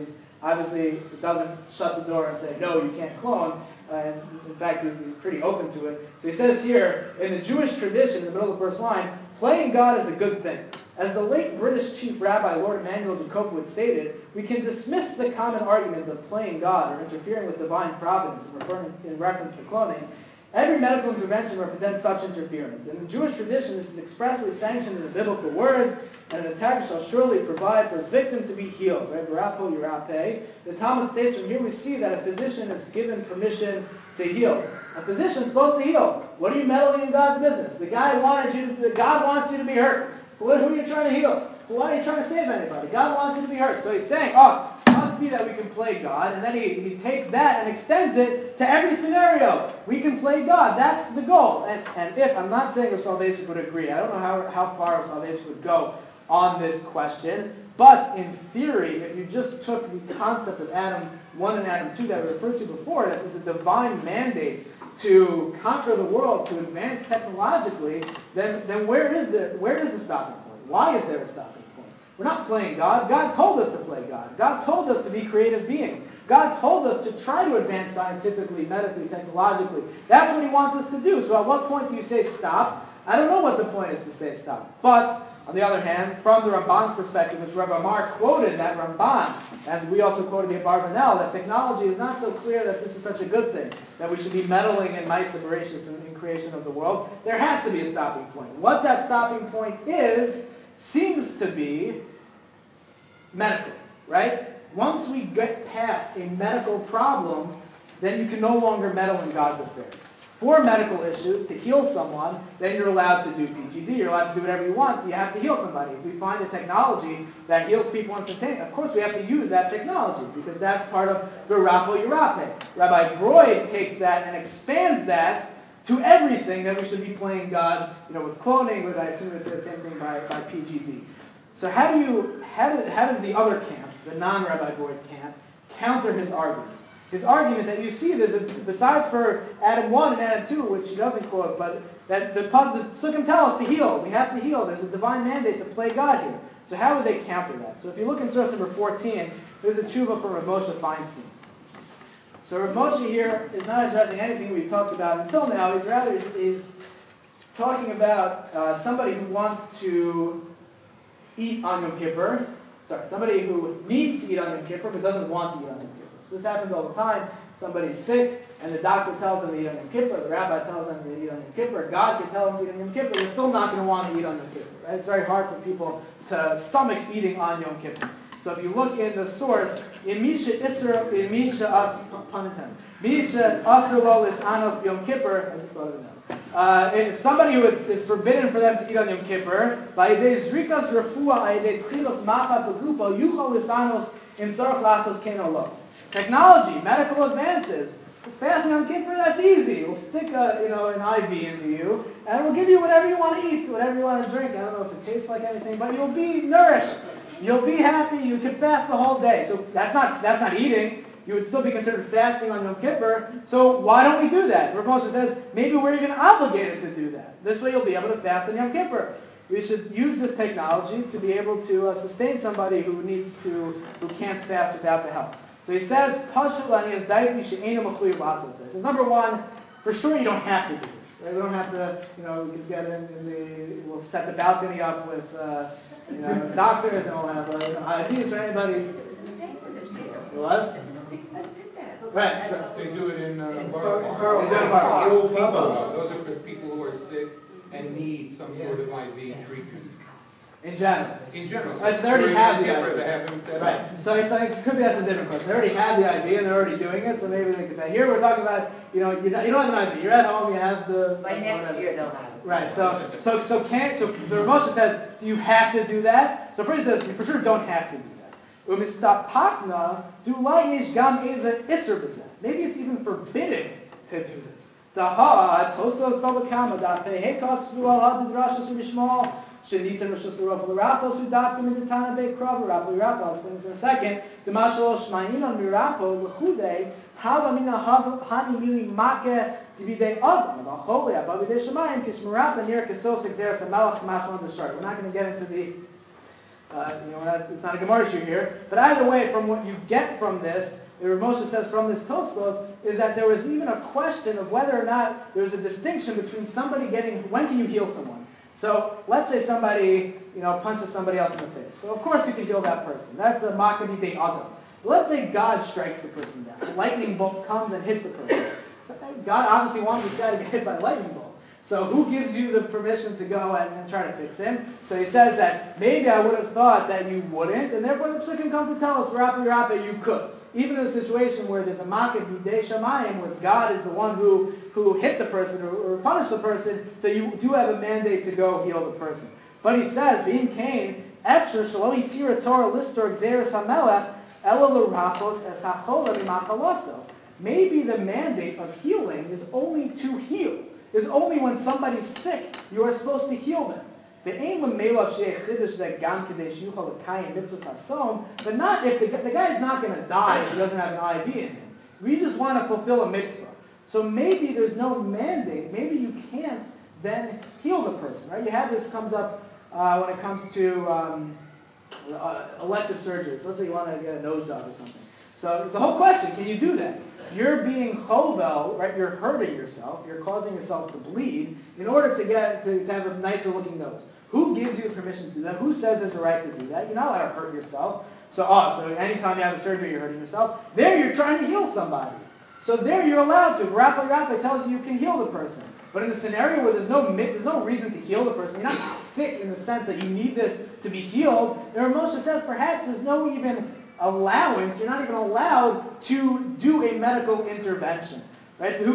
Speaker 3: obviously it doesn't shut the door and say, no, you can't clone. And in fact, he's pretty open to it. So he says here, in the Jewish tradition, in the middle of the first line, playing God is a good thing. As the late British Chief Rabbi Lord Emmanuel Jacobowitz stated, we can dismiss the common argument of playing God or interfering with divine providence in reference to cloning. Every medical intervention represents such interference. In the Jewish tradition, this is expressly sanctioned in the biblical words, and an attacker shall surely provide for his victim to be healed. Right? V'rapo yirape. The Talmud states from here we see that a physician is given permission to heal. A physician is supposed to heal. What are you meddling in God's business? God wants you to be hurt. Who are you trying to heal? So why are you trying to save anybody? God wants you to be hurt. So he's saying, it must be that we can play God, and then he takes that and extends it to every scenario. We can play God. That's the goal. And if, I'm not saying if salvation would agree. I don't know how far salvation would go on this question. But in theory, if you just took the concept of Adam 1 and Adam 2 that we referred to before, that there's a divine mandate to conquer the world, to advance technologically, then where is the stopping point? Why is there a stopping point? We're not playing God. God told us to play God. God told us to be creative beings. God told us to try to advance scientifically, medically, technologically. That's what he wants us to do. So at what point do you say stop? I don't know what the point is to say stop. But on the other hand, from the Ramban's perspective, which Rebbe Amar quoted that Ramban, and we also quoted the Abarbanel, that technology is not so clear that this is such a good thing, that we should be meddling in Maisa Bereshis in creation of the world. There has to be a stopping point. What that stopping point is seems to be medical, right? Once we get past a medical problem, then you can no longer meddle in God's affairs. For medical issues, to heal someone, then you're allowed to do PGD, you're allowed to do whatever you want, you have to heal somebody. If we find a technology that heals people instantaneously, of course we have to use that technology, because that's part of the V'rapo yirape. Rabbi Broid takes that and expands that to everything that we should be playing God, with cloning, with I assume it's the same thing by PGD. So how does the other camp, the non-Rabbi Broid camp, counter his argument? His argument that you see, besides for Adam 1 and Adam 2, which he doesn't quote, but that the Psukim tell us to heal. We have to heal. There's a divine mandate to play God here. So how would they counter that? So if you look in source number 14, there's a tshuva from Rav Moshe Feinstein. So Rav Moshe here is not addressing anything we've talked about until now. He's rather is talking about somebody who wants to eat on Yom Kippur. Somebody who needs to eat on Yom Kippur but doesn't want to eat on Yom Kippur. So this happens all the time. Somebody's sick, and the doctor tells them to eat on Yom Kippur. The rabbi tells them to eat on Yom Kippur. God can tell them to eat on Yom Kippur. They're still not going to want to eat on Yom Kippur. Right? It's very hard for people to stomach eating on Yom Kippur. So if you look in the source, Misha Asr Lo Lisanos Yom Kippur, I just thought of it now. If somebody who it's forbidden for them to eat on Yom Kippur, technology, medical advances. Fasting on Kippur, that's easy. We'll stick an IV into you, and we'll give you whatever you want to eat, whatever you want to drink. I don't know if it tastes like anything, but you'll be nourished. You'll be happy. You can fast the whole day. So that's not eating. You would still be considered fasting on Yom Kippur. So why don't we do that? Rav Moshe says maybe we're even obligated to do that. This way you'll be able to fast on Yom Kippur. We should use this technology to be able to sustain somebody who can't fast without the help. So he says, says, number one, for sure you don't have to do this. Right? We don't have to, we can get we'll set the balcony up with, doctors, and we'll have IVs for anybody. What? Right. So
Speaker 4: they do it in
Speaker 3: Pearl.
Speaker 4: Those are for people who are sick and need some sort of IV treatment.
Speaker 3: In general.
Speaker 4: So
Speaker 3: they already have the IV.
Speaker 4: They have them set
Speaker 3: right.
Speaker 4: up.
Speaker 3: So it could be that's a different question. They already have the IV and they're already doing it, so maybe they could. Here we're talking about, you don't have an IV. You're at home. You have the.
Speaker 5: By next year they'll have it.
Speaker 3: Right. So Rav Moshe says, do you have to do that? So first he says, you for sure don't have to do that. Maybe it's even forbidden to do this. Shenita Rishos L'Rof L'Rapo Sudapim in the Tana Be'Krav L'Rapo I'll explain this in a second. Demashalo Shma'in Mirapo L'Chude Hava Mina Hani Mili Make Divide Adam L'Choli Abavide Shemayim Kish Mirapa Nir Kesos Exeris Amalach Kamashon the Shart. We're not going to get into the It's not a Gemara issue here. But either way, from what you get from this, Rav Moshe says from this Tosfos, is that there was even a question of whether or not there's a distinction between somebody when can you heal someone? So let's say somebody, punches somebody else in the face. So of course you can heal that person. That's a Makkabi de Adam. But let's say God strikes the person down. A lightning bolt comes and hits the person. So God obviously wanted this guy to get hit by a lightning bolt. So who gives you the permission to go and try to fix him? So he says that maybe I would have thought that you wouldn't, and therefore the Psukim come to tell us, V'rapa you could. Even in a situation where there's a Makkav Bidei Shamayim, where God is the one who hit the person or punished the person, so you do have a mandate to go heal the person. But he says, V'im Kain, Efshar Shalo Yitira Torah Listor Gzeres HaMelech, Ela L'Rachos Es HaChola Mimachaloso. Maybe the mandate of healing is only to heal. Is only when somebody's sick, you are supposed to heal them. But not if the guy's not going to die if he doesn't have an IV in him. We just want to fulfill a mitzvah. So maybe there's no mandate. Maybe you can't then heal the person, right? You have this comes up when it comes to elective surgeries. Let's say you want to get a nose job or something. So it's a whole question. Can you do that? You're being chovel, right? You're hurting yourself. You're causing yourself to bleed in order to have a nicer looking nose. Who gives you the permission to do that? Who says there's a right to do that? You're not allowed to hurt yourself. So anytime you have a surgery, you're hurting yourself. There, you're trying to heal somebody. So there, you're allowed to. Rabbi tells you can heal the person. But in the scenario where there's no reason to heal the person, you're not sick in the sense that you need this to be healed. Rav Moshe says perhaps there's no even allowance. You're not even allowed to do a medical intervention. Right? Hashem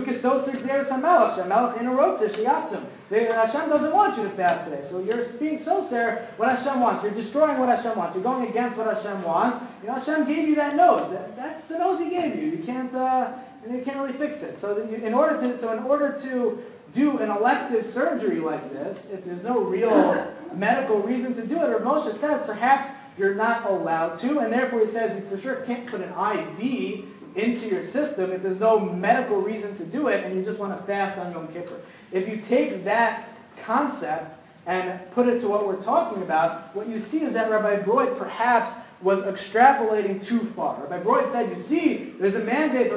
Speaker 3: doesn't want you to fast today. So you're being soser what Hashem wants. You're destroying what Hashem wants. You're going against what Hashem wants. Hashem gave you that nose. That's the nose He gave you. You can't really fix it. So in order to do an elective surgery like this, if there's no real medical reason to do it, or Moshe says perhaps you're not allowed to, and therefore he says you for sure can't put an IV into your system if there's no medical reason to do it and you just want to fast on Yom Kippur. If you take that concept and put it to what we're talking about, what you see is that Rabbi Broid perhaps was extrapolating too far. Rabbi Broid said, you see, there's a mandate,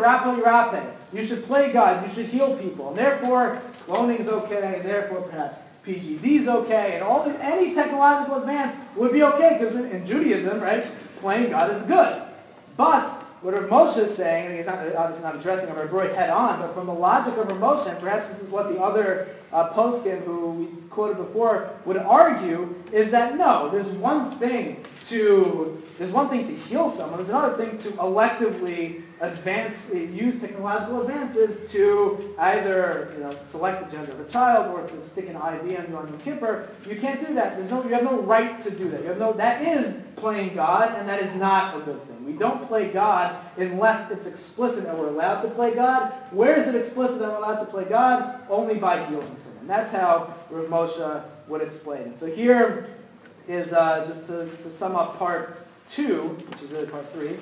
Speaker 3: you should play God, you should heal people, and therefore cloning is okay, and therefore perhaps PGD is okay, and any technological advance would be okay, because in Judaism, right, playing God is good. But what Rav Moshe is saying, and he's obviously not addressing Rabbi Broid head on, but from the logic of Rav Moshe, and perhaps this is what the other poskim who we quoted before would argue, is that no, there's one thing to heal someone, there's another thing to electively use technological advances to either select the gender of a child or to stick an IV on Yom Kippur. You can't do that. You have no right to do that. That is playing God, and that is not a good thing. We don't play God unless it's explicit that we're allowed to play God. Where is it explicit that we're allowed to play God? Only by healing someone. That's how Rav Moshe would explain it. So here is, just to sum up part 2, which is really part 3,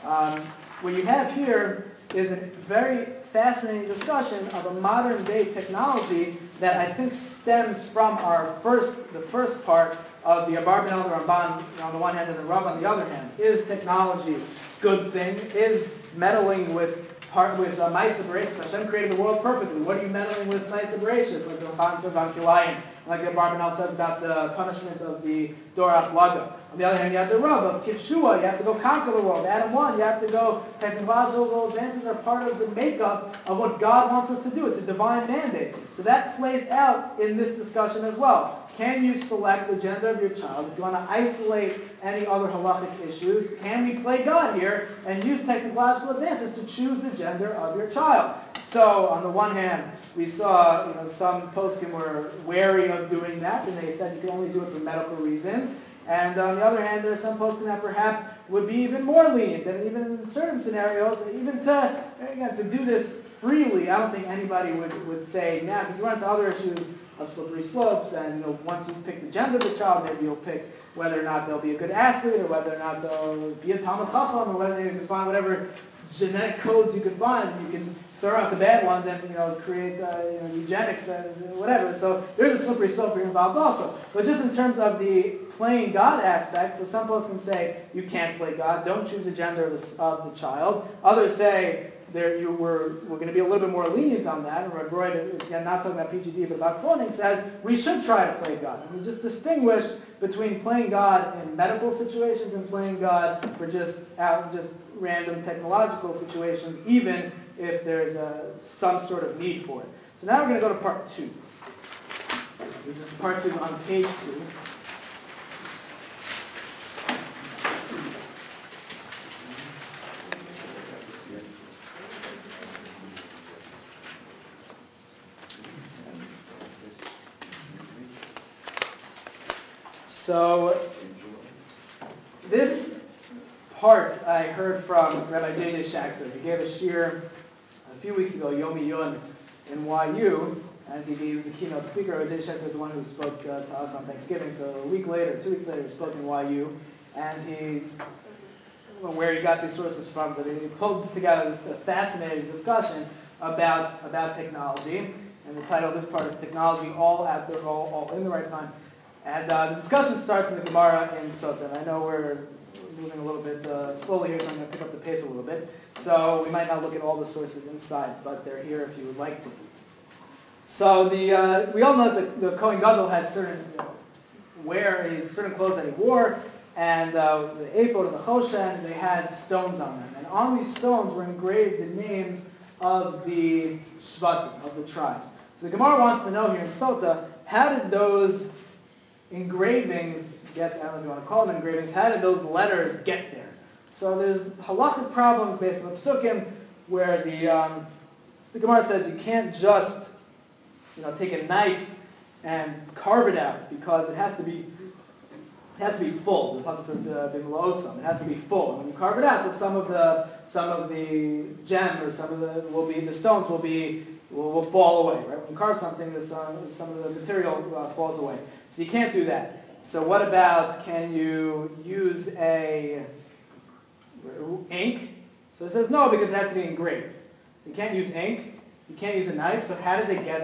Speaker 3: what you have here is a very fascinating discussion of a modern day technology that I think stems from the first part of the Abarbanel, the Ramban on the one hand and the Rav on the other hand. Is technology a good thing? Is meddling with Ma'aseh Bereshis? Hashem created the world perfectly. What are you meddling with Ma'aseh Bereshis? Like the Ramban says on Kilayim, like the Abarbanel says about the punishment of the Dor HaFlaga. On the other hand, you have the Rav of Kivshua. You have to go conquer the world. Adam 1, you have to go. Technological advances are part of the makeup of what God wants us to do. It's a divine mandate. So that plays out in this discussion as well. Can you select the gender of your child? If you want to isolate any other halachic issues, can we play God here and use technological advances to choose the gender of your child? So, on the one hand, we saw some poskim were wary of doing that, and they said you can only do it for medical reasons. And on the other hand, there are some poskim that perhaps would be even more lenient, and even in certain scenarios, even to do this freely, I don't think anybody would say now, because we run into other issues of slippery slopes, and once you pick the gender of the child, maybe you'll pick whether or not they'll be a good athlete, or whether or not they'll be a Talmid Chacham, or whether you can find whatever genetic codes you can find. You can throw out the bad ones and create eugenics and whatever. So there's a slippery slope here involved also. But just in terms of the playing God aspect, so some folks can say you can't play God, don't choose the gender of the child. Others say we're going to be a little bit more lenient on that. And Rav Broid, again, not talking about PGD, but about cloning, says we should try to play God. And we just distinguish between playing God in medical situations and playing God for just random technological situations, even if there's some sort of need for it. So now we're going to go to part 2. This is part 2 on page 2. So this part I heard from Rabbi J.J. Schachter. He gave a shiur a few weeks ago, Yom Yun, in YU, and he was a keynote speaker. Rabbi J.J. Schachter was the one who spoke to us on Thanksgiving. So 2 weeks later, he spoke in YU, and I don't know where he got these sources from, but he pulled together this fascinating discussion about technology. And the title of this part is Technology All in the Right Time. And the discussion starts in the Gemara in Sotah. And I know we're moving a little bit slowly here, so I'm going to pick up the pace a little bit. So we might not look at all the sources inside, but they're here if you would like to. So we all know that the Kohen Gadol had certain certain clothes that he wore, and the ephod and the choshen, they had stones on them. And on these stones were engraved the names of the shvatim, of the tribes. So the Gemara wants to know here in Sotah, how did those engravings get, I don't know if you want to call them engravings, how did those letters get there? So there's halachic problems based on the psukim where the Gemara says you can't just take a knife and carve it out because it has to be full. The pasuk says b'mlo'osam. It has to be full. And when you carve it out, so some of the gem or some of the stones will fall away. Right? When you carve something, some of the material falls away. So you can't do that. So what about, can you use ink? So it says no, because it has to be engraved. So you can't use ink. You can't use a knife. So how did they get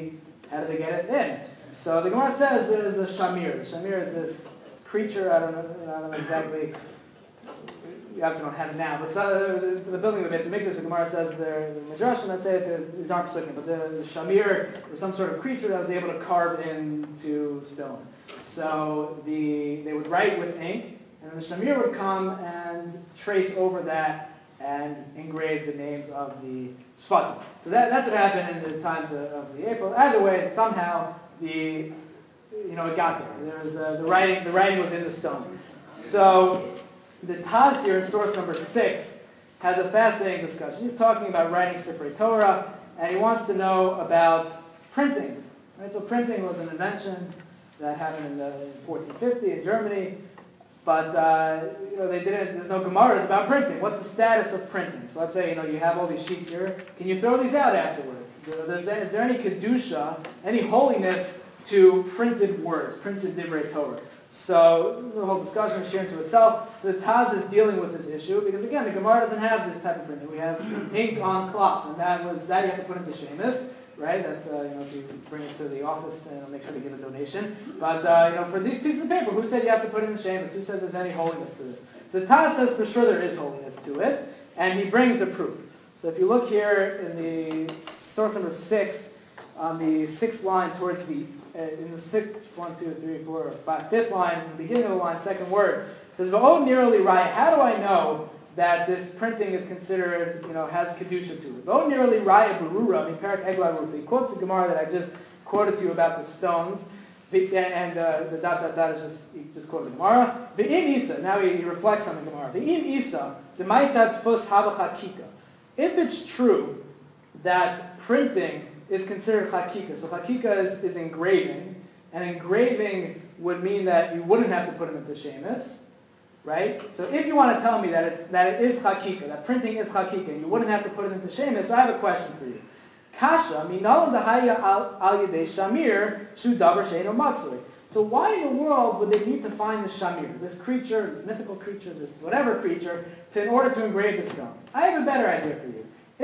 Speaker 3: it in? So the Gemara says there's a shamir. The shamir is this creature. I don't know exactly. We obviously don't have it now, but the building of the Beis Hamikdash, the Gemara says the Midrashim that say these aren't psukim, but the shamir was some sort of creature that was able to carve into stone. So they would write with ink, and then the shamir would come and trace over that and engrave the names of the shvatim. So that's what happened in the times of the April. Either way, somehow it got there. There was the writing was in the stones. So the Taz here in source number 6 has a fascinating discussion. He's talking about writing Sifrei Torah, and he wants to know about printing. Right? So printing was an invention that happened in 1450 in Germany, but they didn't. There's no Gemaras about printing. What's the status of printing? So let's say you have all these sheets here. Can you throw these out afterwards? Is there any kedusha, any holiness to printed words, printed divrei Torah? So this is a whole discussion, a shiur to itself. So the Taz is dealing with this issue because again, the Gemara doesn't have this type of printing. We have ink on cloth, and that you have to put into shemus, right? That's if you bring it to the office, make sure to give a donation. But for these pieces of paper, who said you have to put it in shemus? Who says there's any holiness to this? So the Taz says for sure there is holiness to it, and he brings a proof. So if you look here in the source number 6, on the 6th line towards the in the 6th, 1, 2, 3, 4, 5, 5th line, in the beginning of the line, second word, it says, "V'od nirali raya." How do I know that this printing is considered, has kedusha to it? "V'od nirali raya berura miperak eglah rupa." He quotes the Gemara that I just quoted to you about the stones, and the dot is he just quoted the Gemara. V'im isa. Now he reflects on the Gemara. V'im isa d'maisa tfus haba chakika. If it's true that printing is considered chakika. So chakika is engraving, and engraving would mean that you wouldn't have to put them into shemus, right? So if you want to tell me that it is chakika, that printing is chakika, and you wouldn't have to put it into shemus, I have a question for you. Kasha minalam dahaya al yedei shamir shu davar she'eino matzui. So why in the world would they need to find the shamir, this creature, this mythical creature, this whatever creature, in order to engrave the stones? I have a better idea for you. If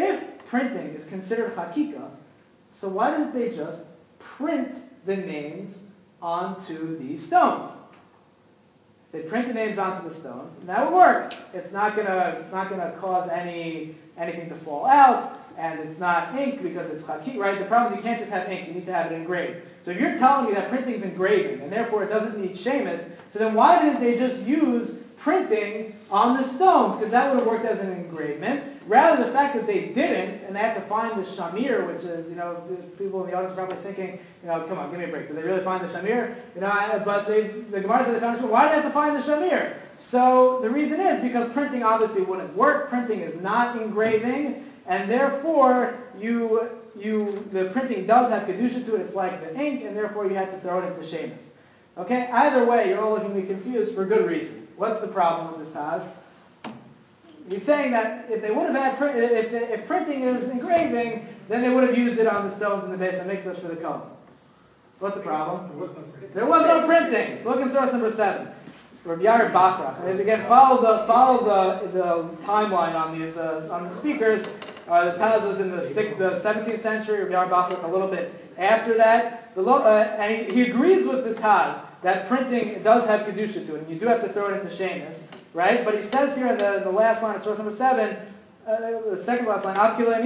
Speaker 3: printing is considered hakika, so why didn't they just print the names onto these stones? They print the names onto the stones, and that would work. It's not gonna cause anything to fall out, and it's not ink because it's hakik, right? The problem is you can't just have ink, you need to have it engraved. So if you're telling me that printing is engraving, and therefore it doesn't need shemus, so then why didn't they just use printing on the stones? Because that would have worked as an engravement. Rather, the fact that they didn't, and they had to find the shamir, which is, people in the audience are probably thinking, come on, give me a break. Did they really find the shamir? But the Gemara said they found the shamir. Why did they have to find the shamir? So the reason is because printing obviously wouldn't work. Printing is not engraving, and therefore the printing does have kedusha to it. It's like the ink, and therefore you have to throw it into shemus. Okay. Either way, you're all looking to be confused for good reason. What's the problem with this Taz? He's saying that if they would have had if printing is engraving, then they would have used it on the stones in the base of mikdash for the Kohen. So what's the problem? There was no printing. So look in source number 7. Rabbi Yair Bachrach. And again, follow the timeline on these on the speakers. The Taz was in the 17th century. Rabbi Yair Bachrach a little bit after that. And he agrees with the Taz that printing does have kedusha to it, and you do have to throw it into shemus, right? But he says here in the last line of source number 7, the second last line,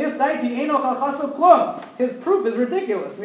Speaker 3: his proof is ridiculous.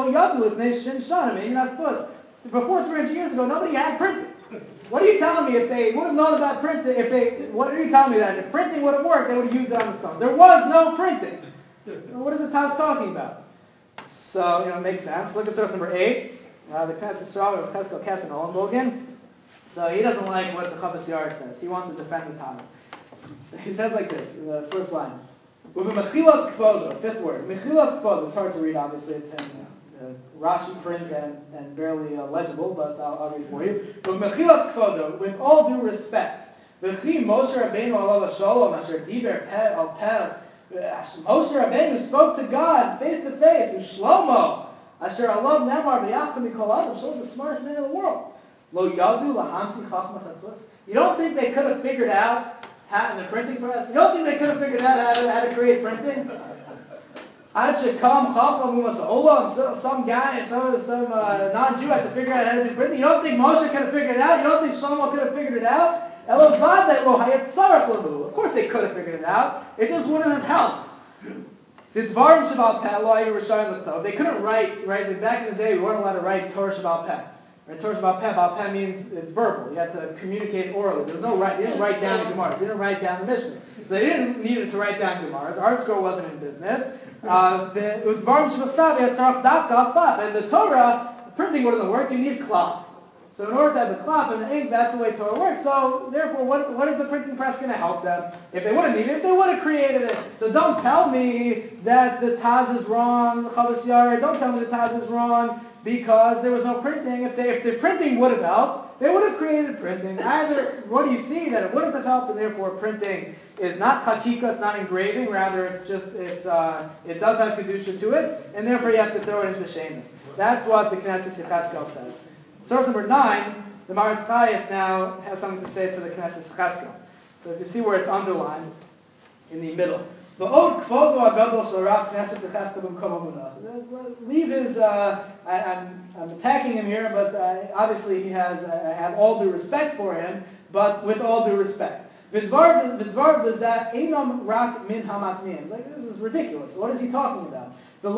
Speaker 3: Before 300 years ago, nobody had printing. What are you telling me? If they would have known about printing, what are you telling me that if printing would have worked, they would have used it on the stones? There was no printing. What is the Taz talking about? So, it makes sense. Look at source number 8. The Knesset Yisrael, Rav Cheskel Katz in Olenbogen. So he doesn't like what the Chavos Yair says. He wants to defend the Taz. So he says like this, in the first line. Mechilas kvodo, fifth word. Mechilas kvodo. It's hard to read, obviously. It's in Rashi print and barely legible, but I'll read for you. But mechilas kvodo, with all due respect. V'chi Moshe Rabbeinu alav shalom asher diber peh al peh. Moshe Rabbeinu spoke to God face to face. Shlomo. Asher alav nemar v'yacham mikol adam. Shlomo's the smartest man in the world. Lo yadu lahamsi chachmas atus. You don't think they could have figured out how in the printing press? You don't think they could have figured out how to create printing? Ad shekam chacham umas olam. Some guy, some non-Jew had to figure out how to do printing. You don't think Moshe could have figured it out? You don't think Shlomo could have figured it out? Of course they could have figured it out. It just wouldn't have helped. The Dvarim Shabbat Peh, they couldn't write, right? Back in the day, we weren't allowed to write Torah Shabbat Peh. Right? Torah Shabbat Peh means it's verbal. You have to communicate orally. There was no write. They didn't write down the Gemaras. They didn't write down the Mishnah. So they didn't need to write down Gemaras. Art Scroll wasn't in business. The Dvarim Shabbat Peh, and the Torah, the printing wouldn't work. You need cloth. So in order to have the cloth and the ink, that's the way Torah works. So therefore, what is the printing press going to help them? If they would have needed it, they would have created it. So don't tell me that the Taz is wrong, the Chavos Yair. Don't tell me the Taz is wrong because there was no printing. If the printing would have helped, they would have created printing. Either, what do you see? That it wouldn't have helped, and therefore printing is not hakika, it's not engraving. Rather, it does have kedusha to it, and therefore you have to throw it into shemus. That's what the Knesset Yecheskel says. Source number 9, the Maritz Chayes now has something to say to the Knesset Yecheskel. So if you see where it's underlined, in the middle. Leave his, I'm attacking him here, but obviously I have all due respect for him, but with all due respect. This is ridiculous. What is he talking about?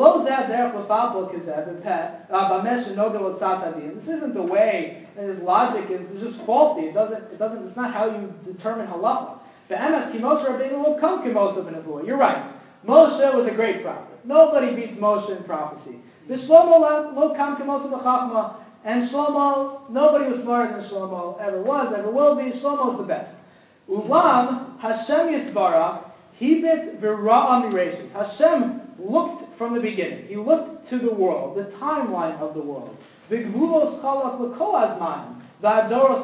Speaker 3: This isn't the way, and his logic is just faulty. It's not how you determine halacha. You're right. Moshe was a great prophet. Nobody beats Moshe in prophecy. And Shlomo, nobody was smarter than Shlomo ever was, ever will be. Shlomo's the best. Ulam Hashem Yisbarach Hibit V'Ra'am Mirashis. Hashem looked from the beginning. He looked to the world, the timeline of the world. V'Gvulos Chalak L'Kol Azman V'Adoros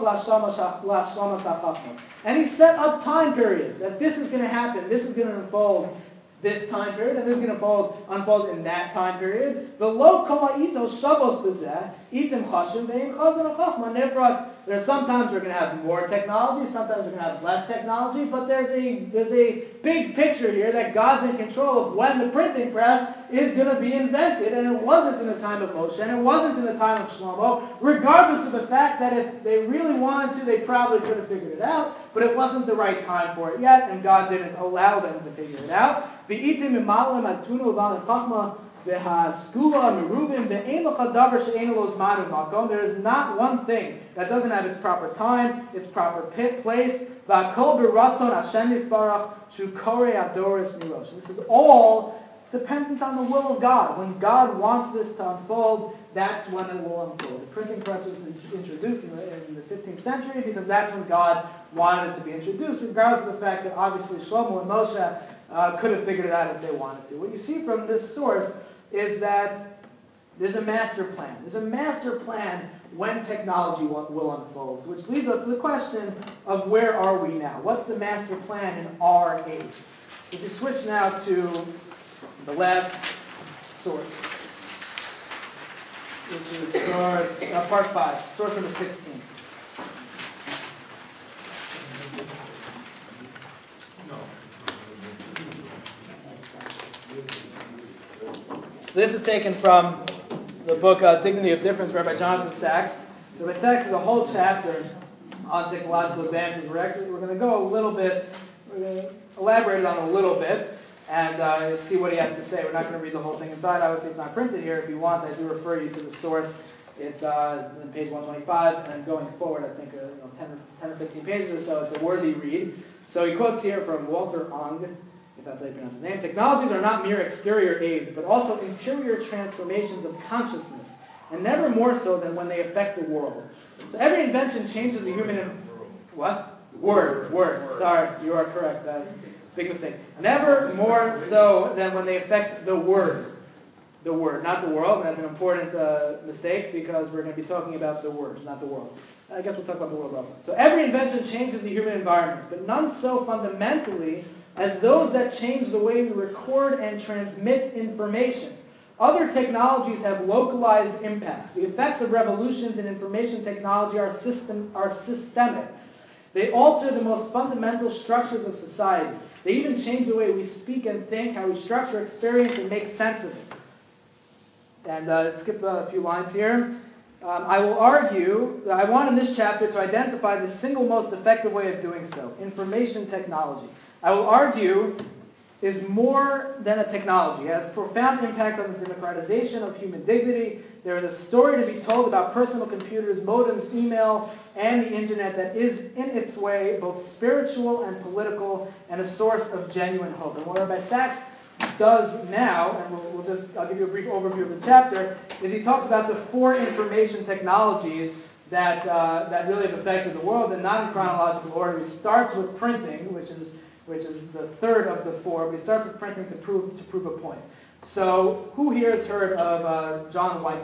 Speaker 3: La'Shama Sachachmos. And he set up time periods that this is going to happen, this is going to unfold. this time period, and this is going to unfold in that time period. The lo kol ha'ito shavos b'zeh, itim chashim ve'im chazon ha'chachma nefratz. There's sometimes we're going to have more technology, sometimes we're going to have less technology, but there's a big picture here that God's in control of when the printing press is going to be invented, and it wasn't in the time of Moshe, and it wasn't in the time of Shlomo, regardless of the fact that if they really wanted to, they probably could have figured it out, but it wasn't the right time for it yet, and God didn't allow them to figure it out. V'itim imalim atunu v'al chachma v'haskula merubim ve'ein l'chad davar she'ein lo zman u'makom. There is not one thing that doesn't have its proper time, its proper place. V'akol b'ratzon Hashem yisbarach shukorei adoris mirosh. This is all dependent on the will of God. When God wants this to unfold, that's when it will unfold. The printing press was introduced in the 15th century because that's when God wanted it to be introduced, regardless of the fact that obviously Shlomo and Moshe could have figured it out if they wanted to. What you see from this source is that there's a master plan. There's a master plan when technology will unfold, which leads us to the question of where are we now? What's the master plan in our age? If you switch now to the last source, which is source, part 5, source number 16. So this is taken from the book Dignity of Difference, written by Jonathan Sachs. Rabbi Sachs has a whole chapter on technological advances. We're going to go a little bit, we're going to elaborate on it a little bit, and see what he has to say. We're not going to read the whole thing inside. Obviously, it's not printed here. If you want, I do refer you to the source. It's on page 125, and going forward, I think 10 or 15 pages or so. It's a worthy read. So he quotes here from Walter Ong, if that's how you pronounce his name. Technologies are not mere exterior aids, but also interior transformations of consciousness, and never more so than when they affect the world. So every invention changes the human... What? Word. Sorry, you are correct. Big mistake. Never more so than when they affect the word. The word, not the world. And that's an important mistake because we're going to be talking about the word, not the world. I guess we'll talk about the world also. So every invention changes the human environment, but none so fundamentally as those that change the way we record and transmit information. Other technologies have localized impacts. The effects of revolutions in information technology are systemic. They alter the most fundamental structures of society. They even change the way we speak and think, how we structure experience and make sense of it. And skip a few lines here. I will argue that I want in this chapter to identify the single most effective way of doing so, information technology. I will argue is more than a technology. It has a profound impact on the democratization of human dignity. There is a story to be told about personal computers, modems, email, and the internet that is, in its way, both spiritual and political, and a source of genuine hope. And what Rabbi Sachs does now, and I'll give you a brief overview of the chapter, is he talks about the 4 information technologies that really have affected the world, and not in chronological order. He starts with printing, which is the third of the 4, but he starts with printing to prove a point. So, who here has heard of John Wycliffe?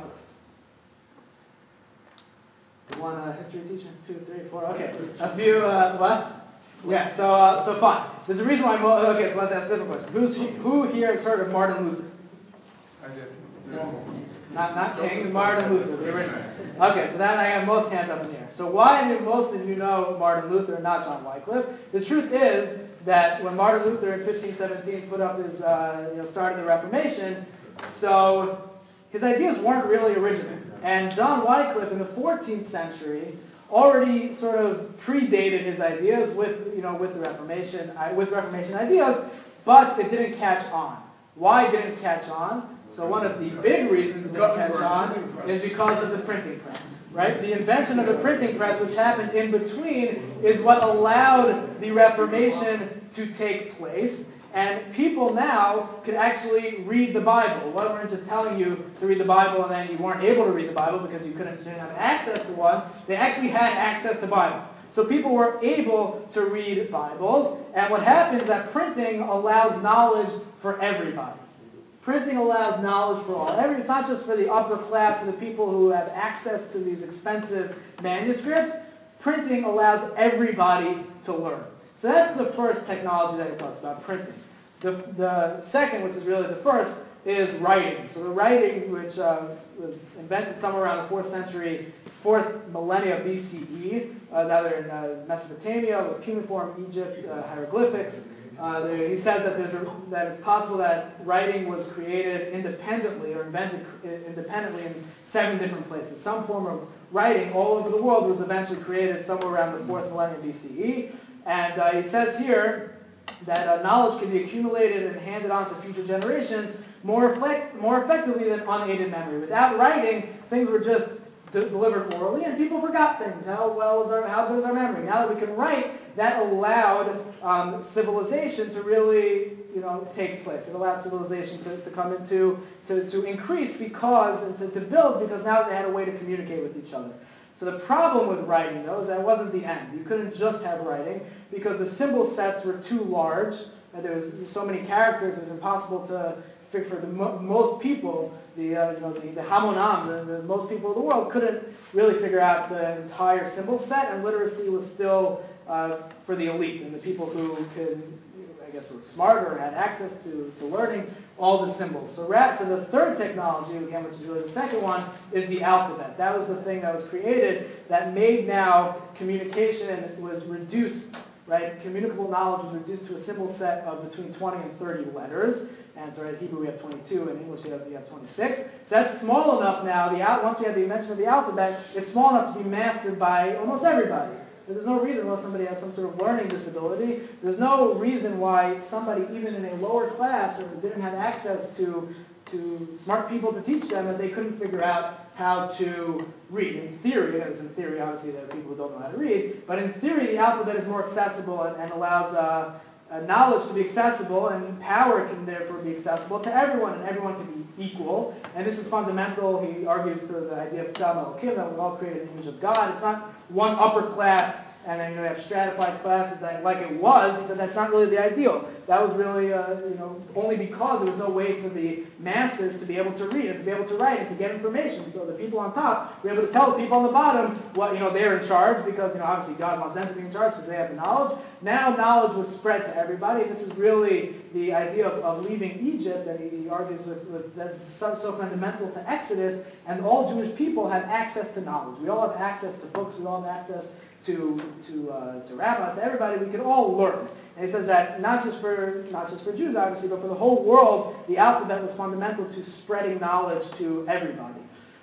Speaker 3: One history teacher? 2, 3, 4. Okay, a few. What? Yeah. So fine. There's a reason why. Okay, so let's ask a different question. Who here has heard of Martin Luther?
Speaker 4: I did.
Speaker 3: Not King, Martin Luther, the original. Okay, so then I have most hands up in the air. So why do most of you know Martin Luther and not John Wycliffe? The truth is that when Martin Luther in 1517 put up his, started the Reformation, so his ideas weren't really original. And John Wycliffe in the 14th century already sort of predated his ideas with the Reformation, with Reformation ideas, but it didn't catch on. Why didn't it catch on? So one of the big reasons it didn't catch on is because of the printing press, right? The invention of the printing press, which happened in between, is what allowed the Reformation to take place. And people now could actually read the Bible. We weren't just telling you to read the Bible and then you weren't able to read the Bible because you didn't have access to one. They actually had access to Bibles. So people were able to read Bibles. And what happens is that printing allows knowledge for everybody. Printing allows knowledge for all. It's not just for the upper class, for the people who have access to these expensive manuscripts. Printing allows everybody to learn. So that's the first technology that he talks about, printing. The second, which is really the first, is writing. So the writing, which was invented somewhere around the 4th century, 4th millennia BCE, either in Mesopotamia, with cuneiform Egypt, hieroglyphics. He says that it's possible that writing was created independently or invented independently in 7 different places. Some form of writing all over the world was eventually created somewhere around the 4th millennium BCE. And he says here that knowledge can be accumulated and handed on to future generations more effectively than unaided memory. Without writing, things were just delivered orally, and people forgot things. How good is our memory? Now that we can write, that allowed civilization to really, take place. It allowed civilization to come into to increase because and to build because now they had a way to communicate with each other. So the problem with writing, though, is that it wasn't the end. You couldn't just have writing because the symbol sets were too large, and there was so many characters. It was impossible to. For most people, the hamonam, the most people of the world couldn't really figure out the entire symbol set, and literacy was still for the elite and the people who could, were smarter or had access to learning all the symbols. So the third technology, again, which is really the second one, is the alphabet. That was the thing that was created that made now communication was reduced. Right? Communicable knowledge was reduced to a symbol set of between 20 and 30 letters. And so in Hebrew we have 22, in English we have 26. So that's small enough now, once we have the invention of the alphabet, it's small enough to be mastered by almost everybody. There's no reason, unless somebody has some sort of learning disability, there's no reason why somebody, even in a lower class, or didn't have access to smart people to teach them, that they couldn't figure out how to read. In theory, obviously there are people who don't know how to read, but in theory the alphabet is more accessible and allows knowledge to be accessible, and power can therefore be accessible to everyone, and everyone can be equal. And this is fundamental, he argues, to the idea of Tselem Elokim, that we're all created in the image of God. It's not one upper class and then you have stratified classes like it was. He said that's not really the ideal. That was really, only because there was no way for the masses to be able to read and to be able to write and to get information. So the people on top were able to tell the people on the bottom what, they're in charge because, obviously God wants them to be in charge because they have the knowledge. Now knowledge was spread to everybody. This is really the idea of leaving Egypt, and he argues with that's so fundamental to Exodus, and all Jewish people have access to knowledge. We all have access to books. We all have access to rabbis, to everybody. We can all learn. And he says that not just for Jews, obviously, but for the whole world, the alphabet was fundamental to spreading knowledge to everybody.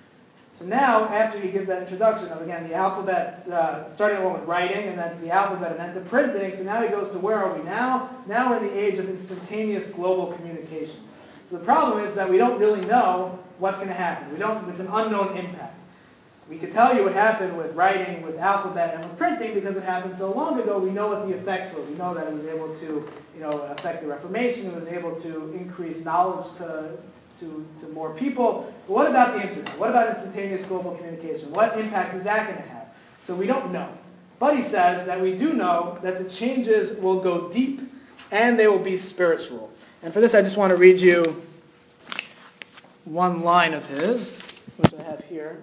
Speaker 3: So now, after he gives that introduction of, again, the alphabet, starting along with writing, and then to the alphabet, and then to printing, so now he goes to where are we now? Now we're in the age of instantaneous global communication. So the problem is that we don't really know what's going to happen. It's an unknown impact. We could tell you what happened with writing, with alphabet, and with printing because it happened so long ago. We know what the effects were. We know that it was able to, affect the Reformation. It was able to increase knowledge to more people. But what about the internet? What about instantaneous global communication? What impact is that going to have? So we don't know. But he says that we do know that the changes will go deep and they will be spiritual. And for this I just want to read you one line of his, which I have here.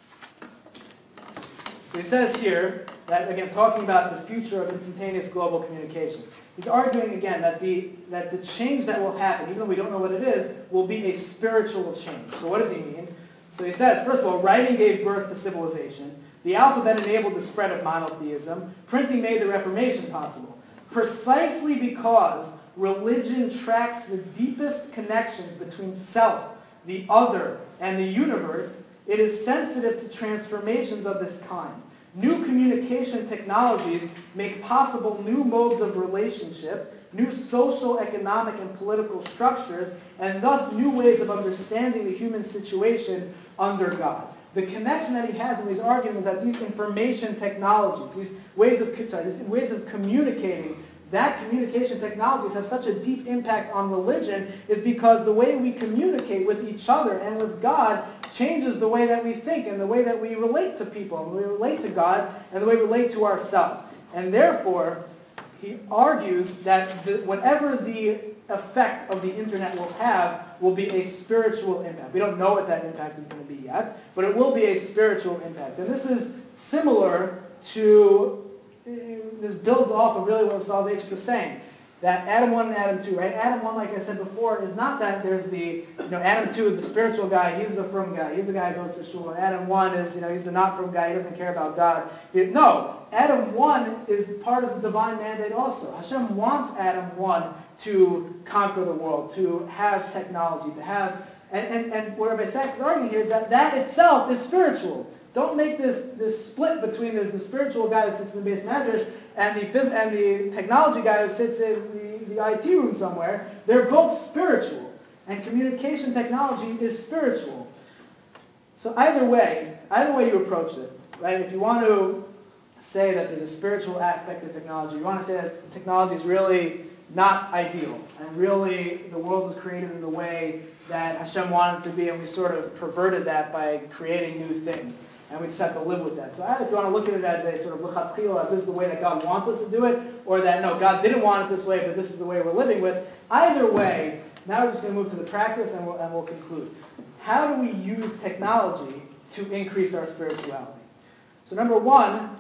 Speaker 3: So he says here that, again, talking about the future of instantaneous global communication. He's arguing again that the change that will happen, even though we don't know what it is, will be a spiritual change. So what does he mean? So he says, first of all, writing gave birth to civilization. The alphabet enabled the spread of monotheism. Printing made the Reformation possible. Precisely because religion tracks the deepest connections between self, the other, and the universe, it is sensitive to transformations of this kind. New communication technologies make possible new modes of relationship, new social, economic, and political structures, and thus new ways of understanding the human situation under God. The connection that he has in these arguments is that these information technologies, these ways of communicating, that communication technologies have such a deep impact on religion is because the way we communicate with each other and with God changes the way that we think and the way that we relate to people, and the way we relate to God, and the way we relate to ourselves. And therefore, he argues that whatever the effect of the internet will be a spiritual impact. We don't know what that impact is going to be yet, but it will be a spiritual impact. And this is similar to, this builds off of really what Soloveitchik was saying. that Adam 1 and Adam 2, right? Adam 1, like I said before, is not that there's the, Adam 2, the spiritual guy, he's the frum guy, he's the guy who goes to shul. Adam 1 is, he's the not frum guy, he doesn't care about God. No, Adam 1 is part of the divine mandate also. Hashem wants Adam 1 to conquer the world, to have technology, to have, and what Rabbi Sachs is arguing here is that itself is spiritual. Don't make this split between there's the spiritual guy who sits in the base medrash and the technology guy who sits in the IT room somewhere. They're both spiritual, and communication technology is spiritual. So either way you approach it, right? If you want to say that there's a spiritual aspect of technology, you want to say that technology is really not ideal, and really the world was created in the way that Hashem wanted it to be, and we sort of perverted that by creating new things. And we just have to live with that. So if you want to look at it as a sort of l'chatchila, this is the way that God wants us to do it, or that no, God didn't want it this way, but this is the way we're living with. Either way, now we're just going to move to the practice, and we'll conclude. How do we use technology to increase our spirituality? So number one,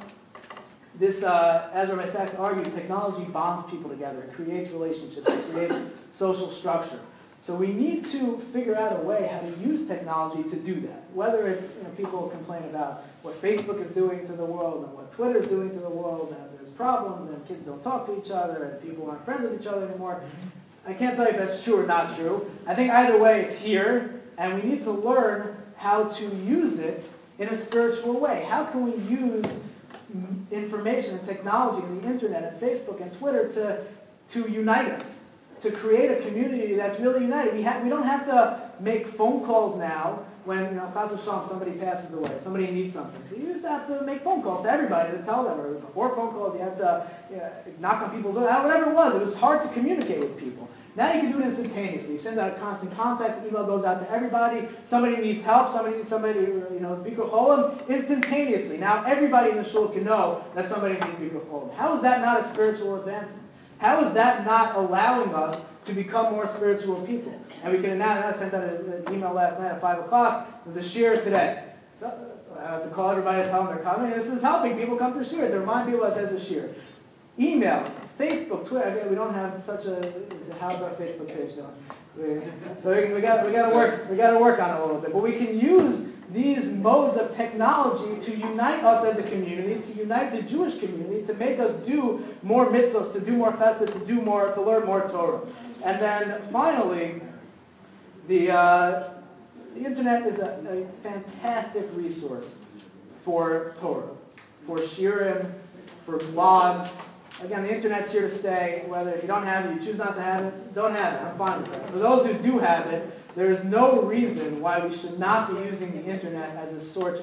Speaker 3: this, as Rabbi Sachs argued, technology bonds people together. It creates relationships. It creates social structure. So we need to figure out a way how to use technology to do that. Whether it's, people complain about what Facebook is doing to the world and what Twitter is doing to the world, and there's problems and kids don't talk to each other and people aren't friends with each other anymore. I can't tell you if that's true or not true. I think either way it's here, and we need to learn how to use it in a spiritual way. How can we use information and technology and the internet and Facebook and Twitter to unite us? To create a community that's really united. We don't have to make phone calls now when, Chas v'shalom, somebody passes away, somebody needs something. So you used to have to make phone calls to everybody to tell them, or before phone calls you had to knock on people's doors, whatever it was. It was hard to communicate with people. Now you can do it instantaneously. You send out constant contact, the email goes out to everybody, somebody needs help, somebody, Bikur Cholim, instantaneously. Now everybody in the shul can know that somebody needs Bikur Cholim. How is that not a spiritual advancement? How is that not allowing us to become more spiritual people? And we can now, I sent out an email last night at 5 o'clock. There's a shir today. So I have to call everybody to tell them they're coming. And this is helping people come to shir, to remind people that there's a shir. Email, Facebook, Twitter. Again, we don't have such how's our Facebook page doing? So we got to work on it a little bit. But we can use these modes of technology to unite us as a community, to unite the Jewish community, to make us do more mitzvahs, to do more chesed, to learn more Torah. And then finally, the internet is a fantastic resource for Torah, for shiurim, for blogs. Again, the internet's here to stay. Whether if you don't have it, you choose not to have it, don't have it. I'm fine with that. For those who do have it, there is no reason why we should not be using the internet as a source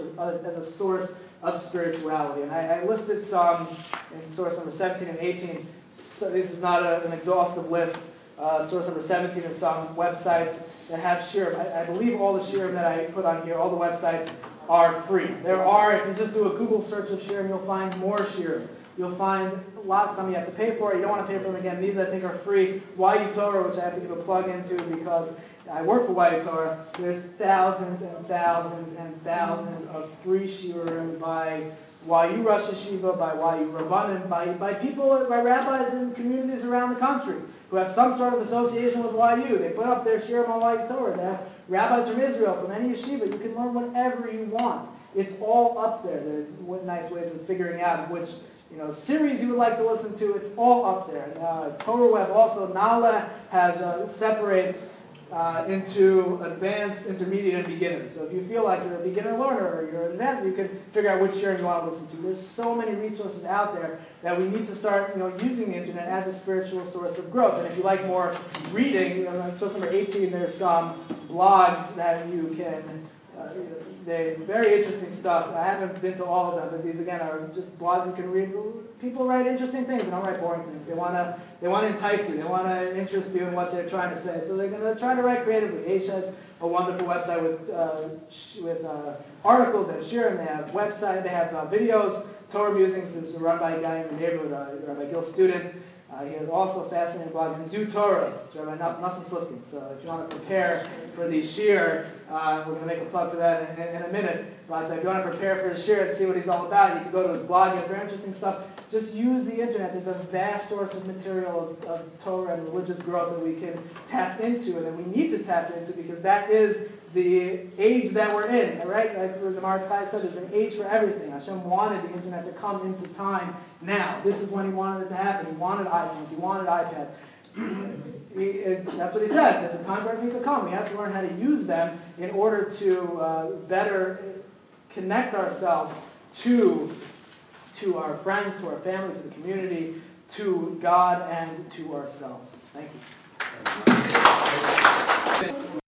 Speaker 3: of spirituality. And I listed some in source number 17 and 18. So this is not an exhaustive list. Source number 17 is some websites that have shiurim. I believe all the shiurim that I put on here, all the websites, are free. There are, if you just do a Google search of shiurim, you'll find more shiurim. You'll find lots, some you have to pay for. You don't want to pay for them again. These, I think, are free. YU Torah, which I have to give a plug into because I work for YU Torah. There's thousands and thousands and thousands of free shiurim by YU Rosh Yeshiva, by YU Rabbanim, by people, by rabbis in communities around the country who have some sort of association with YU. They put up their shiurim on YU Torah. They have rabbis from Israel, from any yeshiva. You can learn whatever you want. It's all up there. There's nice ways of figuring out which series you would like to listen to. It's all up there. Torah Web also, Nala has separates into advanced, intermediate, and beginner. So if you feel like you're a beginner learner or you're an advanced, you can figure out which shiurim you want to listen to. There's so many resources out there that we need to start using the internet as a spiritual source of growth. And if you like more reading, in source number 18, there's some blogs that you can they're very interesting stuff. I haven't been to all of them, but these again are just blogs you can read. People write interesting things, they don't write boring things. They want to entice you. They want to interest you in what they're trying to say. So they're going to try to write creatively. Aish has a wonderful website with articles and shiurim. They have website. They have videos. Torah Musings is run by a guy in the neighborhood, Rabbi Gil Student. He has also a fascinating blog on Zoo Torah. It's Rabbi Nassim Slifkin. So if you want to prepare for the shiur, we're going to make a plug for that in a minute. But if you want to prepare for his shiur and see what he's all about, you can go to his blog. He has very interesting stuff. Just use the internet. There's a vast source of material of Torah and religious growth that we can tap into and that we need to tap into, because that is the age that we're in, right? Like the Maharatz Chai said, there's an age for everything. Hashem wanted the internet to come into time now. This is when he wanted it to happen. He wanted iPhones. He wanted iPads. That's what he says. There's a time for everything to come. We have to learn how to use them in order to better connect ourselves to our friends, to our family, to the community, to God, and to ourselves. Thank you.